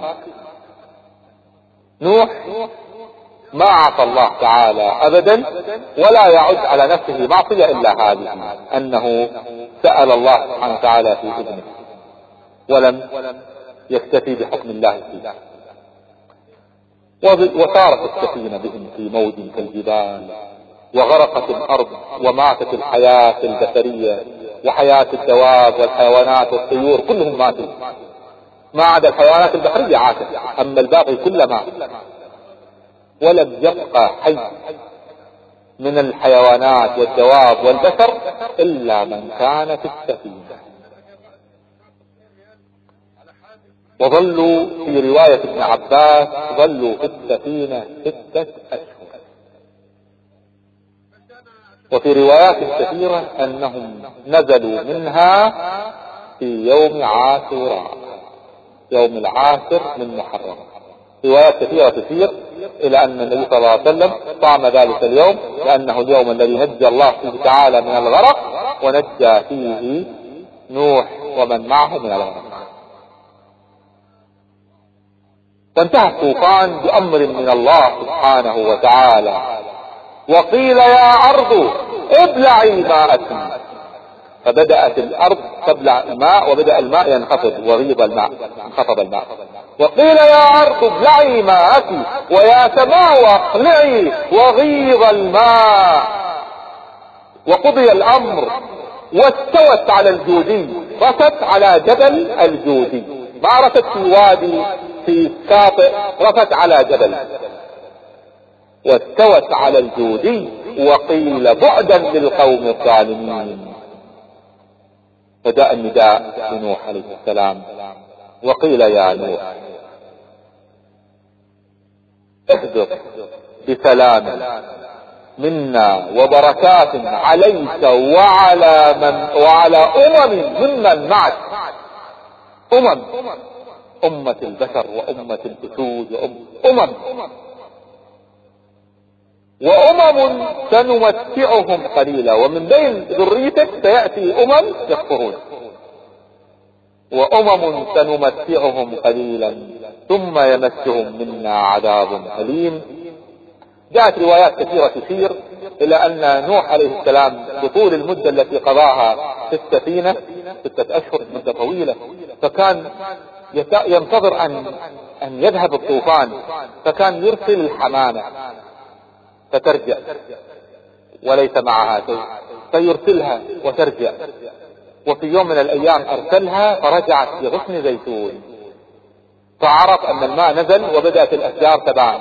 نوح ما عصى الله تعالى أبدا ولا يعد على نفسه معصية إلا هذه، أنه سأل الله سبحانه وتعالى في إذنه ولم يكتفي بحكم الله فيه. وصارت السفينة بهم في موج كالجبال، وغرقت الأرض وماتت الحياة البشرية وحياة الدواب والحيوانات والطيور، كلهم ماتوا ما عدا الحيوانات البحرية عاشت، أما الباقي كله مات. ولم يبقى حي من الحيوانات والدواب والبشر إلا من كان في السفينة. وظلوا في رواية ابن عباس ظلوا في السفينة ستة أشهر. وفي روايات كثيرة أنهم نزلوا منها في يوم عاشوراء، يوم العاشر من محرم. روايات كثيرة تسير إلى أن النبي صلى الله عليه وسلم صام ذلك اليوم لأنه اليوم الذي نجى الله فيه تعالى من الغرق ونجى فيه نوح ومن معه من الغرق. وانتهى الطوفان بأمر من الله سبحانه وتعالى. وقيل يا أرض ابلعي ماءك، فبدأت الأرض تبلع الماء وبدأ الماء ينخفض وغيض الماء، انخفض الماء. وقيل يا أرض ابلعي ماءك ويا سماء اقلعي وغيض الماء. وقضي الأمر واستوت على الجودي، رست على جبل الجودي، ما رست في وادي في شاطئ، رست على جبل واستوت على الجودي. وقيل بعدا للقوم الظالمين. فجاء النداء لنوح عليه السلام وقيل يا نوح اهبط بسلام منا وبركات عليك وعلى من وعلى أمم ممن معك. أمم، أمة البشر وأمة الأسود وأمم وأمم سنمتعهم قليلا، ومن بين ذريتك سيأتي أمم يكفرون، وأمم سنمتعهم قليلا ثم يمسهم منا عذاب أليم. جاءت روايات كثيرة تشير إلى أن نوح عليه السلام بطول المدة التي قضاها في السفينة ستة أشهر، مدة طويلة، فكان ينتظر أن أن يذهب الطوفان، فكان يرسل الحمامة فترجع وليس معها شيء، فيرسلها وترجع. وفي يوم من الأيام أرسلها فرجعت بغصن زيتون، فعرف أن الماء نزل وبدأت الأشجار تبان.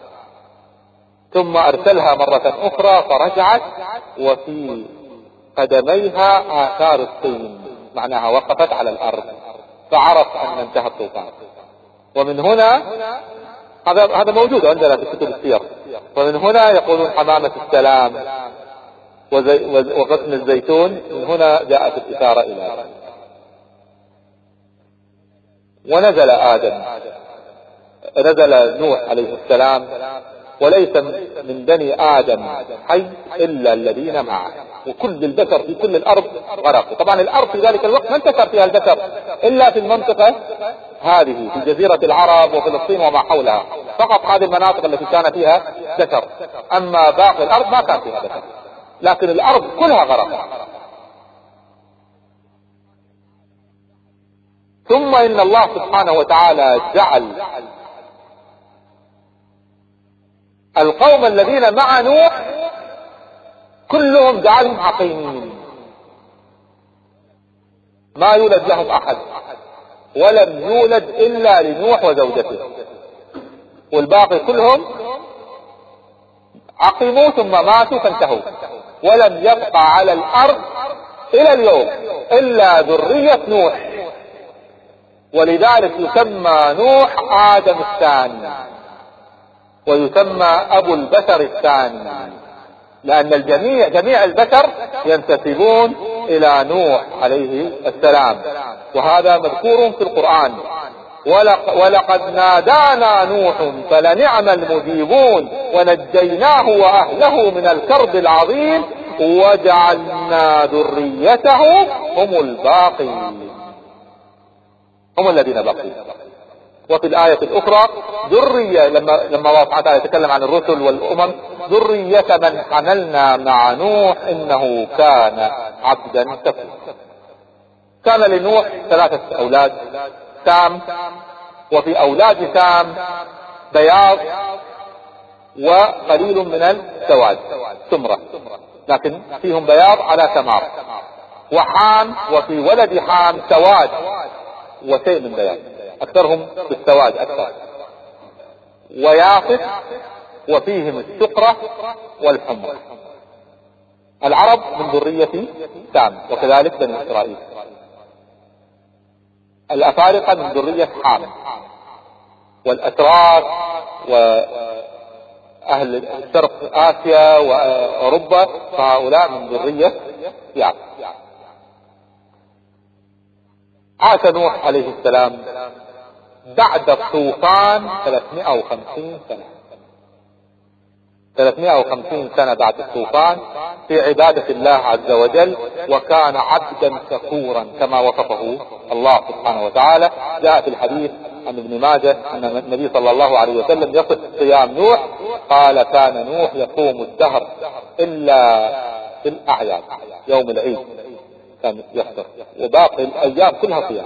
ثم أرسلها مرة أخرى فرجعت وفي قدميها آثار الطين، معناها وقفت على الأرض، فعرف أن انتهى الطوفان. ومن هنا هذا هذا موجود عندنا في كتب السير. ومن هنا يقولون حمامة السلام وغصن الزيتون، من هنا جاءت الإشارة إلى هذا. ونزل آدم، نزل نوح عليه السلام، وليس من بني آدم حي إلا الذين معه، وكل البشر في كل الأرض غرقوا. طبعا الأرض في ذلك الوقت ما انتشر فيها البشر إلا في المنطقة هذه، في جزيرة العرب وفلسطين وما حولها، فقط هذه المناطق التي كان فيها بشر، أما باقي الأرض ما كان فيها بشر، لكن الأرض كلها غرقت. ثم إن الله سبحانه وتعالى جعل القوم الذين مع نوح كلهم جعلهم عقيمين، ما يولد لهم أحد، ولم يولد إلا لنوح وزوجته، والباقي كلهم عقموا ثم ماتوا فانتهوا، ولم يبقى على الأرض إلى اليوم إلا ذرية نوح. ولذلك يسمى نوح آدم الثاني، ويسمى أبو البشر الثاني، لأن الجميع جميع البشر ينتسبون إلى نوح عليه السلام، وهذا مذكور في القرآن. ولقد نادانا نوح فلنعم المجيبون ونجيناه وأهله من الكرب العظيم وجعلنا ذريته هم الباقين، هم الذين بقوا. وفي الآية الأخرى ذرية، لما لما الله سبحانه وتعالى يتكلم عن الرسل والأمم، ذرية من حملنا مع نوح إنه كان عبدا شكورا. كان لنوح ثلاثة أولاد، سام، وفي أولاد سام بياض وقليل من السواد سمرة، لكن فيهم بياض على سمار. وحام، وفي ولد حام سواد وشيء من بياض، أكثرهم بالسواد أكثر. ويافث، وفيهم السقرة والحمرة. العرب من ذرية سام، وكذلك بني إسرائيل. الأفارقة من ذرية حام، والأتراك وأهل شرق آسيا وأوروبا فهؤلاء من ذرية يافث. عاش نوح عليه السلام بعد الطوفان ثلاثمائة وخمسين سنة، ثلاثمائة وخمسين سنة بعد الطوفان في عبادة الله عز وجل، وكان عبدا شكورا كما وصفه الله سبحانه وتعالى. جاء في الحديث عن ابن ماجه أن النبي صلى الله عليه وسلم يصف صيام نوح، قال كان نوح يصوم الدهر إلا في الأعياد، يوم العيد كان يفطر، وباقي الأيام كلها صيام.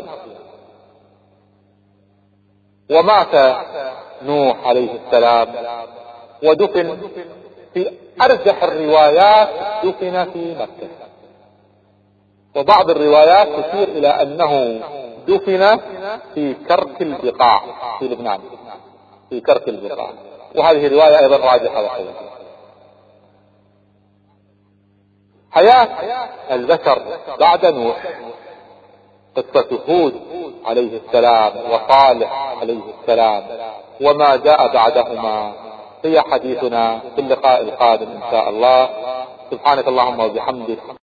ومات نوح عليه السلام ودفن في أرجح الروايات، دفن في مكة، وبعض الروايات تشير إلى أنه دفن في كرك البقاع في لبنان، في كرك البقاع، وهذه رواية أيضا راجحة وقوية. حياة البشر بعد نوح، قصة هود عليه السلام وصالح عليه السلام وما جاء بعدهما، هي حديثنا في اللقاء القادم إن شاء الله. سبحانك اللهم وبحمدك